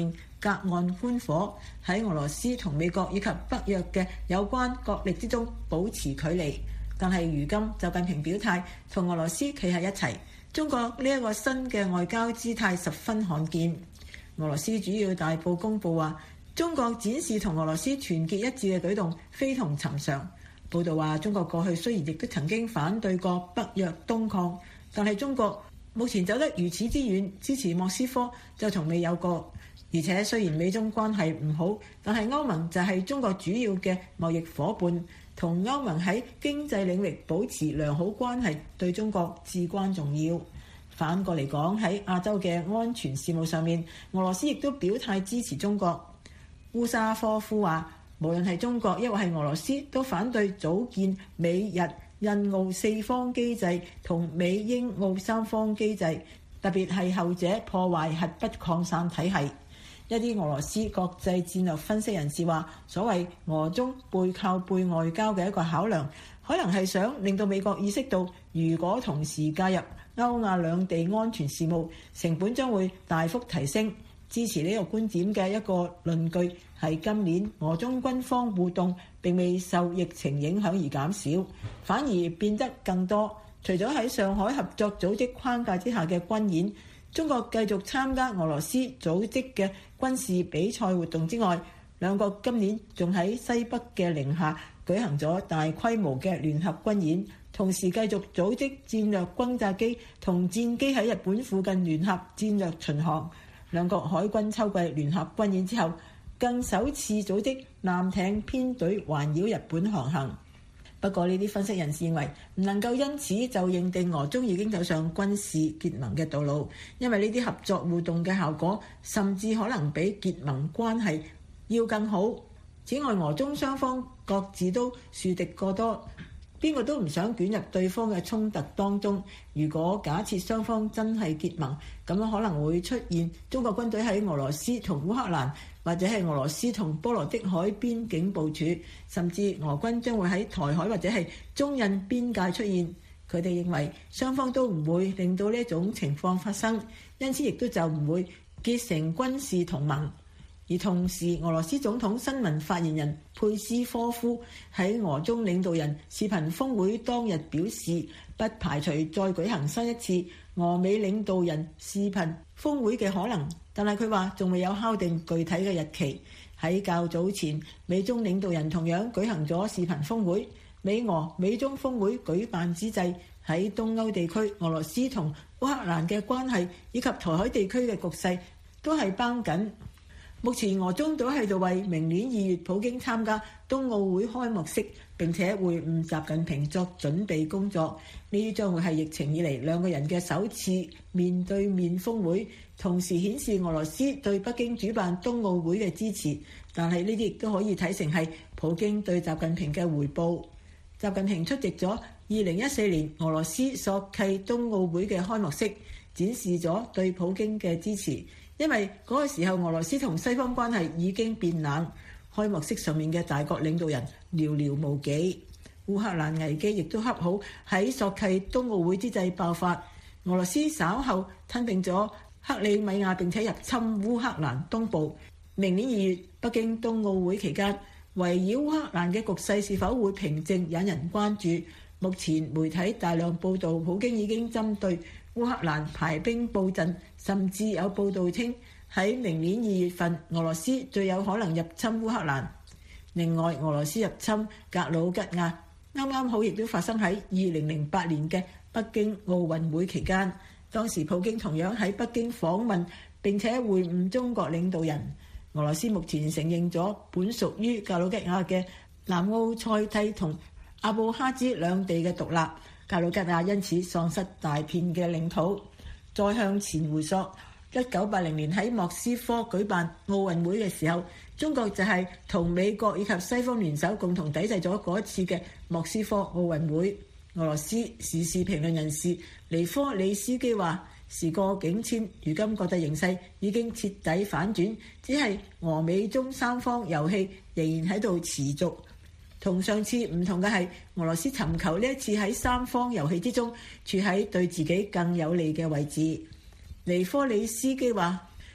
隔岸觀火，喺俄羅斯同美國以及北約嘅有關角力之中保持距離。但係如今習近平表態同俄羅斯企喺一齊，中國呢一個新嘅外交姿態十分罕見。俄羅斯主要大報公佈話，中國展示同俄羅斯團結一致嘅舉動非同尋常。報道話，中國過去雖然亦都曾經反對過北約東擴，但係中國目前走得如此之遠，支持莫斯科就從未有過。而且雖然美中關係唔好，但係歐盟就係中國主要嘅貿易夥伴，同歐盟喺經濟領域保持良好關係對中國至關重要。反過嚟講，喺亞洲嘅安全事務上面，俄羅斯亦都表態支持中國。烏沙科夫話，無論係中國抑或係俄羅斯，都反對組建美日印澳四方機制同美英澳三方機制，特別係後者破壞核不擴散體系。一啲俄羅斯國際戰略分析人士話，所謂俄中背靠背外交嘅一個考量，可能係想令到美國意識到，如果同時介入歐亞兩地安全事務，成本將會大幅提升。支持呢個觀點嘅一個論據係，今年俄中軍方互動並未受疫情影響而減少，反而變得更多。除咗喺上海合作組織框架之下嘅軍演，中國繼續參加俄羅斯組織嘅軍事比賽活動之外，兩國今年仲喺西北嘅寧夏舉行咗大規模嘅聯合軍演，同時繼續組織戰略轟炸機同戰機喺日本附近聯合戰略巡航。兩國海軍秋季聯合軍演之後，更首次組織艦艇編隊環繞日本航行。不過呢啲分析人士認為，唔能夠因此就認定俄中已經走上軍事結盟嘅道路，因為呢啲合作互動嘅效果，甚至可能比結盟關係要更好。此外，俄中雙方各自都樹敵過多，邊個都唔想捲入對方嘅衝突當中。如果假設雙方真係結盟，咁樣可能會出現中國軍隊喺俄羅斯同烏克蘭，或者係俄羅斯同波羅的海邊境部署，甚至俄軍將會喺台海或者係中印邊界出現。佢哋認為雙方都唔會令到呢一種情況發生，因此亦都就唔會結成軍事同盟。而同時，俄羅斯總統新聞發言人佩斯科夫喺俄中領導人視頻峰會當日表示，不排除再舉行新一次俄美領導人視頻峰會嘅可能，但係佢話仲未有敲定具體嘅日期。喺較早前，美中領導人同樣舉行咗視頻峰會。美俄美中峰會舉辦之際，喺東歐地區，俄羅斯同烏克蘭嘅關係以及台海地區嘅局勢都係繃緊。目前俄中都喺度為明年二月普京參加冬奧會開幕式並且會晤習近平作準備工作。呢將會係疫情以嚟兩個人嘅首次面對面峰會，同時顯示俄羅斯對北京主辦冬奧會嘅支持。但係呢啲亦都可以睇成係普京對習近平嘅回報。習近平出席咗二零一四年俄羅斯索契冬奧會嘅開幕式，展示咗對普京嘅支持。因為嗰個時候俄羅斯同西方關係已經變冷，開幕式上面嘅大國領導人寥寥無幾。烏克蘭危機亦都恰好喺索契冬奧會之際爆發，俄羅斯稍後吞併咗克里米亞並且入侵烏克蘭東部。明年二月北京冬奧會期間，圍繞烏克蘭嘅局勢是否會平靜引人關注。目前媒體大量報導普京已經針對烏克蘭排兵布陣，甚至有報導稱喺明年二月份俄羅斯最有可能入侵烏克蘭。另外，俄羅斯入侵格魯吉亞啱啱好亦都發生喺二零零八年嘅北京奧運會期間，當時普京同樣喺北京訪問並且會晤中國領導人。俄羅斯目前承認咗本屬於格魯吉亞嘅南奧塞梯同阿布哈茲兩地嘅獨立，格魯吉亞因此喪失大片嘅領土。再向前回溯，一九八零年喺莫斯科舉辦奧運會嘅時候，中國就係同美國以及西方聯手共同抵制咗嗰一次嘅莫斯科奧運會。俄羅斯時事評論人士尼科里斯基話：時過境遷，如今國際形勢已經徹底反轉，只係俄美中三方遊戲仍然喺度持續。同上次唔同嘅係，俄羅斯尋求呢一次喺三方遊戲之中處喺對自己更有利嘅位置。尼科里斯基話：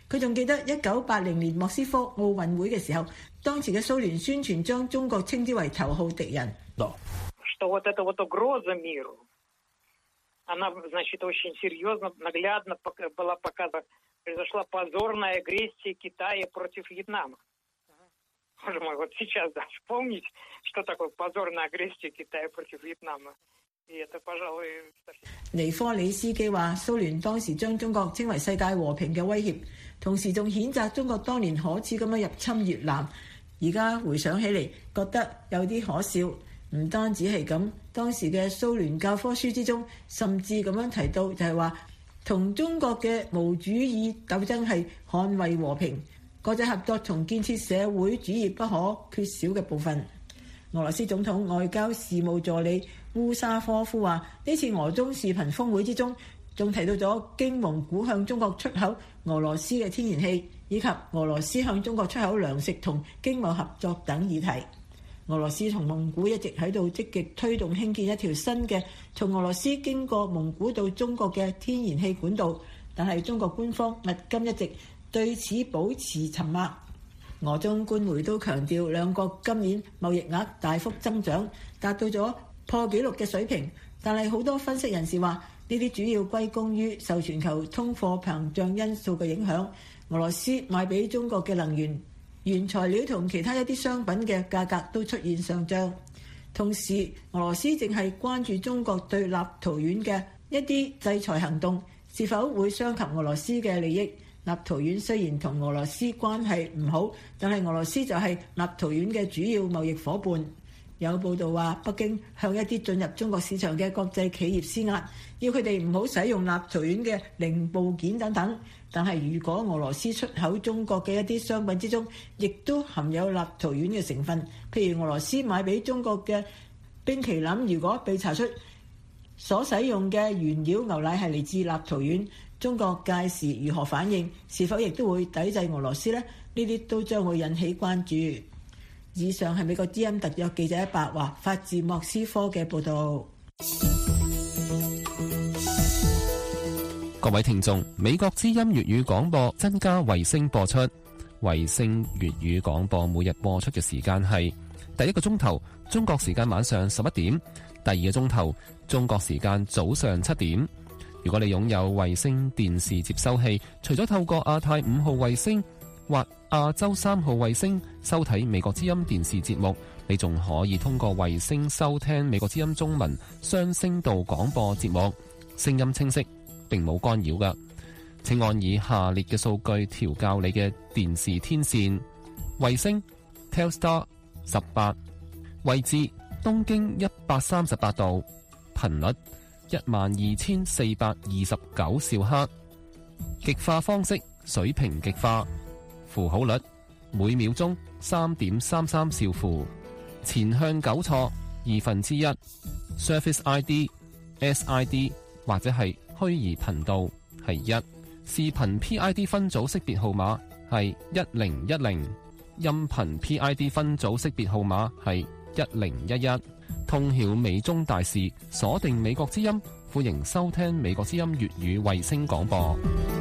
佢仲記得一九八零年莫斯科奧運會嘅時候，當時嘅蘇聯宣傳將中國稱之為頭號敵人。尼科里斯基話：蘇聯當時將中國稱為世界和平嘅威脅，同時仲譴責中國當年可恥咁樣入侵越南。而家回想起嚟，覺得有啲可笑。唔單止係咁，當時嘅蘇聯教科書之中，甚至咁樣提到，就係話同中國嘅無主義鬥爭係捍衛和平、國際合作同建設社會主義不可缺少嘅部分。俄羅斯總統外交事務助理烏沙科夫話：呢次俄中視頻峰會之中，仲提到咗經蒙古向中國出口俄羅斯嘅天然氣，以及俄羅斯向中國出口糧食同經貿合作等議題。俄羅斯同蒙古一直喺度積極推動興建一條新嘅從俄羅斯經過蒙古到中國嘅天然氣管道，但係中國官方至今一直對此保持沉默。俄中官媒都強調，兩國今年貿易額大幅增長，達到咗破紀錄嘅水平。但係好多分析人士話，呢啲主要歸功於受全球通貨膨脹因素嘅影響。俄羅斯賣俾中國嘅能源、原材料同其他一啲商品嘅價格都出現上漲。同時，俄羅斯正係關注中國對立陶宛嘅一啲制裁行動是否會傷及俄羅斯嘅利益。立陶宛雖然同俄羅斯關係唔好，但係俄羅斯就係立陶宛嘅主要貿易夥伴。有報道話，北京向一啲進入中國市場嘅國際企業施壓，要佢哋唔好使用立陶宛嘅零部件等等。但係如果俄羅斯出口中國嘅一啲商品之中，亦都含有立陶宛嘅成分，譬如俄羅斯買俾中國嘅冰淇淋，如果被查出所使用嘅原料牛奶係嚟自立陶宛，中國屆時如何反應？是否亦都會抵制俄羅斯呢？呢啲都將會引起關注。以上係美國之音特約記者白華發自莫斯科嘅報導。 各位聽眾，美國之音粵語廣播增加衛星播出，衛星粵語廣播每日播出嘅時間係第一個鐘頭中國時間晚上十一點，第二個鐘頭中國時間早上七點。如果你擁有衛星電視接收器，除咗透過亞太五號衛星或亞洲三號衛星收睇美國之音電視節目，你仲可以通過衛星收聽美國之音中文雙聲道廣播節目，聲音清晰，並冇干擾㗎。請按以下列嘅數據調校你嘅電視天線：衛星 Telstar 十八，位置東經一百三十八度，頻率一萬二千四百二十九兆赫，極化方式水平極化，符號率每秒鐘三點三三兆符，前向糾錯二分之一 ，Service I D、S I D 或者係虛擬頻道係一，視頻 P I D 分組識別號碼係一零一零，音頻 P I D 分組識別號碼係一零一一。通曉美中大事，鎖定美國之音，歡迎收聽美國之音粵語衛星廣播。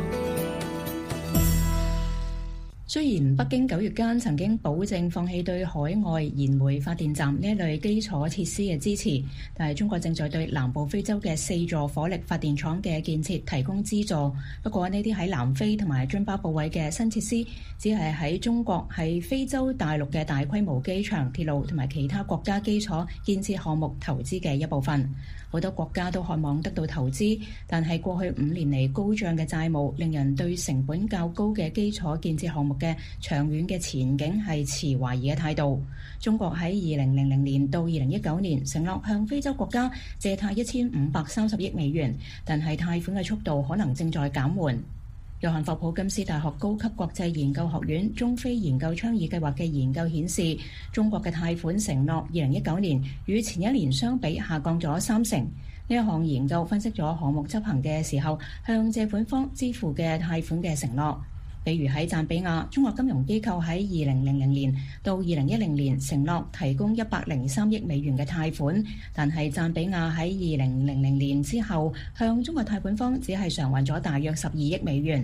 雖然北京九月間曾經保證放棄對海外燃煤發電站呢一類基礎設施嘅支持，但係中國正在對南部非洲嘅四座火力發電廠嘅建設提供資助。不過呢啲喺南非同埋津巴布韋嘅新設施，只係喺中國喺非洲大陸嘅大規模機場、鐵路同埋其他國家基礎建設項目投資嘅一部分。好多國家都渴望得到投資，但係過去五年嚟高漲嘅債務，令人對成本較高嘅基礎建設項目嘅長遠嘅前景係持懷疑嘅態度。中國喺二零零零年到二零一九年承諾向非洲國家借貸一千五百三十億美元，但係貸款嘅速度可能正在減緩。約翰霍普金斯大學高級國際研究學院中非研究倡議計劃嘅研究顯示，中國嘅貸款承諾二零一九年與前一年相比下降咗三成。呢一項研究分析咗項目執行嘅時候向借款方支付嘅貸款嘅承諾。比如喺贊比亞，中國金融機構喺二零零零年到二零一零年承諾提供一百零三億美元嘅貸款，但係贊比亞喺二零零零年之後向中國貸款方只係償還咗大約十二億美元。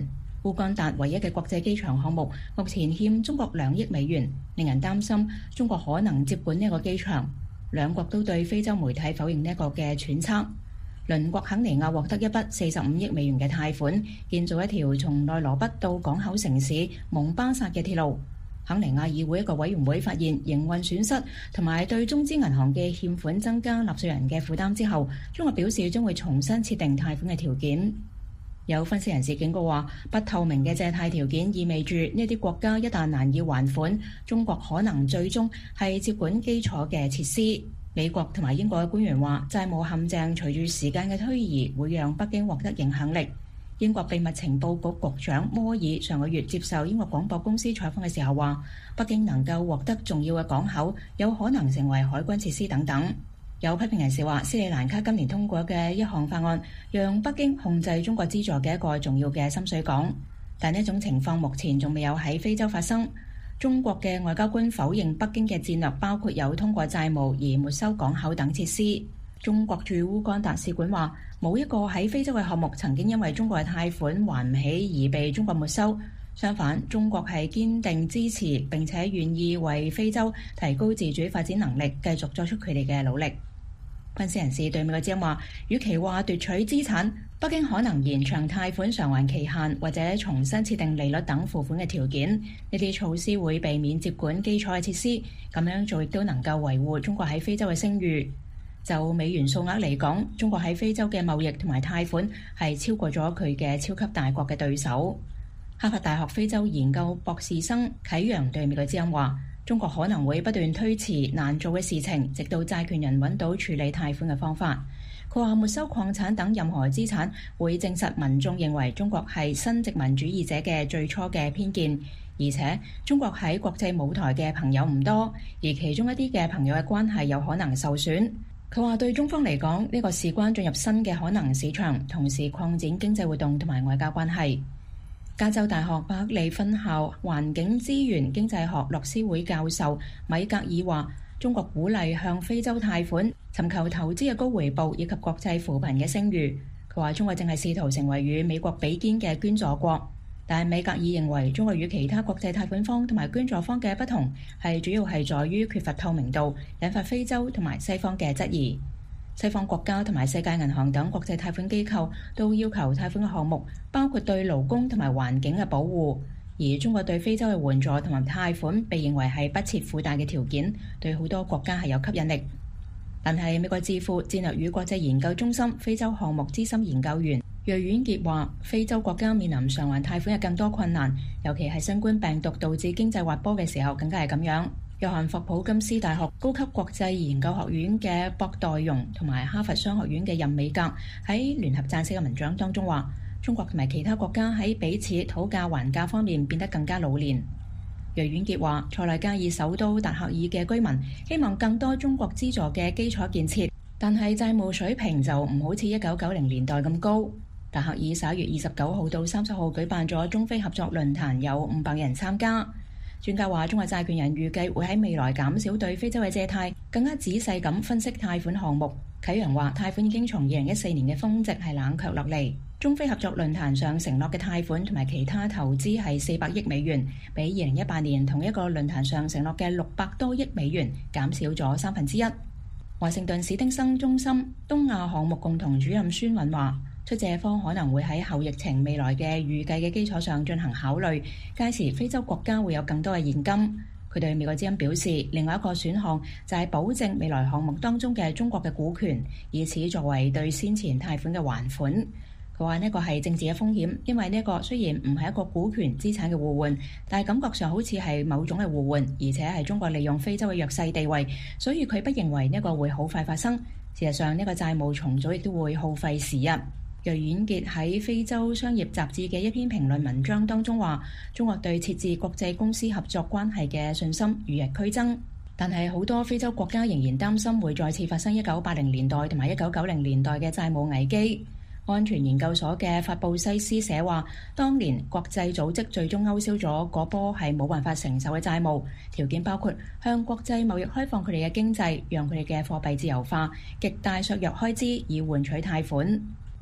烏干達唯一嘅國際機場項目目前欠中國兩億美元，令人擔心中國可能接管呢個機場。兩國都對非洲媒體否認呢一個嘅揣測。鄰國肯尼亞獲得一筆四十五億美元嘅貸款，建造一條從內羅畢到港口城市蒙巴薩嘅鐵路。肯尼亞議會一個委員會發現營運損失同埋對中資銀行嘅欠款增加納稅人嘅負擔之後，中國表示將會重新設定貸款嘅條件。有分析人士警告話，不透明嘅借貸條件意味住呢啲國家一旦難以還款，中國可能最終係接管基礎嘅設施。美國同埋英國嘅官員話，債務陷阱隨住時間嘅推移會讓北京獲得影響力。英國秘密情報局局長摩爾上個月接受英國廣播公司採訪嘅時候話，北京能夠獲得重要嘅港口，有可能成為海軍設施等等。有批評人士話，斯里蘭卡今年通過嘅一項法案，讓北京控制中國資助嘅一個重要嘅深水港，但呢種情況目前仲未有喺非洲發生。中國嘅外交官否認北京嘅戰略包括有通過債務而沒收港口等設施。中國駐烏干達使館話，冇一個喺非洲嘅項目曾經因為中國嘅貸款還唔起而被中國沒收。相反，中國係堅定支持並且願意為非洲提高自主發展能力，繼續作出佢哋嘅努力。分析人士對美國之音話，與其話奪取資產，北京可能延長貸款償還期限，或者重新設定利率等付款嘅條件。呢啲措施會避免接管基礎嘅設施，咁樣做亦都能夠維護中國喺非洲嘅聲譽。就美元數額嚟講，中國喺非洲嘅貿易同埋貸款係超過咗佢嘅超級大國嘅對手。哈佛大學非洲研究博士生啟陽對美國之音話，中國可能會不斷推遲難做嘅事情，直到債權人揾到處理貸款嘅方法。佢話沒收礦產等任何資產會證實民眾認為中國係新殖民主義者嘅最初嘅偏見，而且中國喺國際舞台嘅朋友唔多，而其中一啲嘅朋友嘅關係有可能受損。佢話對中方嚟講，呢個事關進入新嘅可能市場，同時擴展經濟活動同埋外交關係。加州大學伯克利分校環境資源經濟學洛斯會教授米格爾話，中國鼓勵向非洲貸款，尋求投資嘅高回報以及國際扶貧嘅聲譽。佢話中國正係試圖成為與美國比肩嘅捐助國，但米格爾認為中國與其他國際貸款方同埋捐助方嘅不同係主要係在於缺乏透明度，引發非洲同埋西方嘅質疑。西方國家同埋世界銀行等國際貸款機構都要求貸款嘅項目包括對勞工同埋環境嘅保護，而中國對非洲嘅援助同埋貸款被認為係不設附帶嘅條件，對好多國家係有吸引力。但係美國智庫戰略與國際研究中心非洲項目資深研究員楊婉傑話，非洲國家面臨償還貸款嘅更多困難，尤其係新冠病毒導致經濟滑坡嘅時候更加係咁樣。約翰霍普金斯大學高級國際研究學院嘅博代容同埋哈佛商學院嘅任美格喺聯合撰寫嘅文章當中話，中國同埋其他國家喺彼此討價還價方面變得更加老練。楊婉傑話，塞內加爾首都達克爾嘅居民希望更多中國資助嘅基礎建設，但係債務水平就唔好似一九九零年代咁高。達克爾十一月二十九號到三十號舉辦咗中非合作論壇，有五百人參加。專家話，中國債權人預計會喺未來減少對非洲嘅借貸，更加仔細咁分析貸款項目。啟陽話，貸款已經從二零一四年嘅峰值係冷卻落嚟。中非合作論壇上承諾嘅貸款同埋其他投資係四百億美元，比二零一八年同一個論壇上承諾嘅六百多億美元減少咗三分之一。華盛頓史丁生中心東亞項目共同主任孫韻話，出借方可能會喺後疫情未來嘅預計嘅基礎上進行考慮，屆時非洲國家會有更多嘅現金。佢對美國之音表示，另外一個選項就係保證未來項目當中嘅中國嘅股權，以此作為對先前貸款嘅還款。佢話呢個係政治嘅風險，因為呢個雖然唔係一個股權資產嘅互換，但係感覺上好似係某種嘅互換，而且係中國利用非洲嘅弱勢地位，所以佢不認為呢個會好快發生。事實上，呢個債務重組亦都會耗費時日。楊婉傑喺非洲商業雜誌嘅一篇評論文章當中話，中國對設置國際公司合作關係嘅信心與日俱增，但係好多非洲國家仍然擔心會再次發生一九八零年代同埋一九九零年代嘅債務危機。安全研究所嘅法布西斯寫話，當年國際組織最終勾銷咗嗰波係冇辦法承受嘅債務，條件包括向國際貿易開放佢哋嘅經濟，讓佢哋嘅貨幣自由化，極大削弱開支以換取貸款。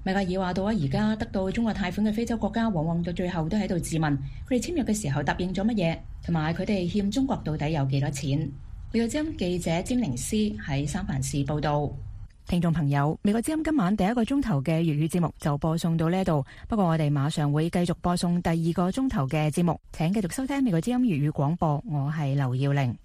米格爾話到啊，而家得到中國貸款嘅非洲國家，往往到最後都喺度自問，佢哋簽約嘅時候答應咗乜嘢，同埋佢哋欠中國到底有幾多錢。美國之音記者詹寧斯喺三藩市報道。聽眾朋友，美國之音今晚第一個鐘頭嘅粵語節目就播送到呢度，不過我哋馬上會繼續播送第二個鐘頭嘅節目，請繼續收聽美國之音粵語廣播，我係劉耀玲。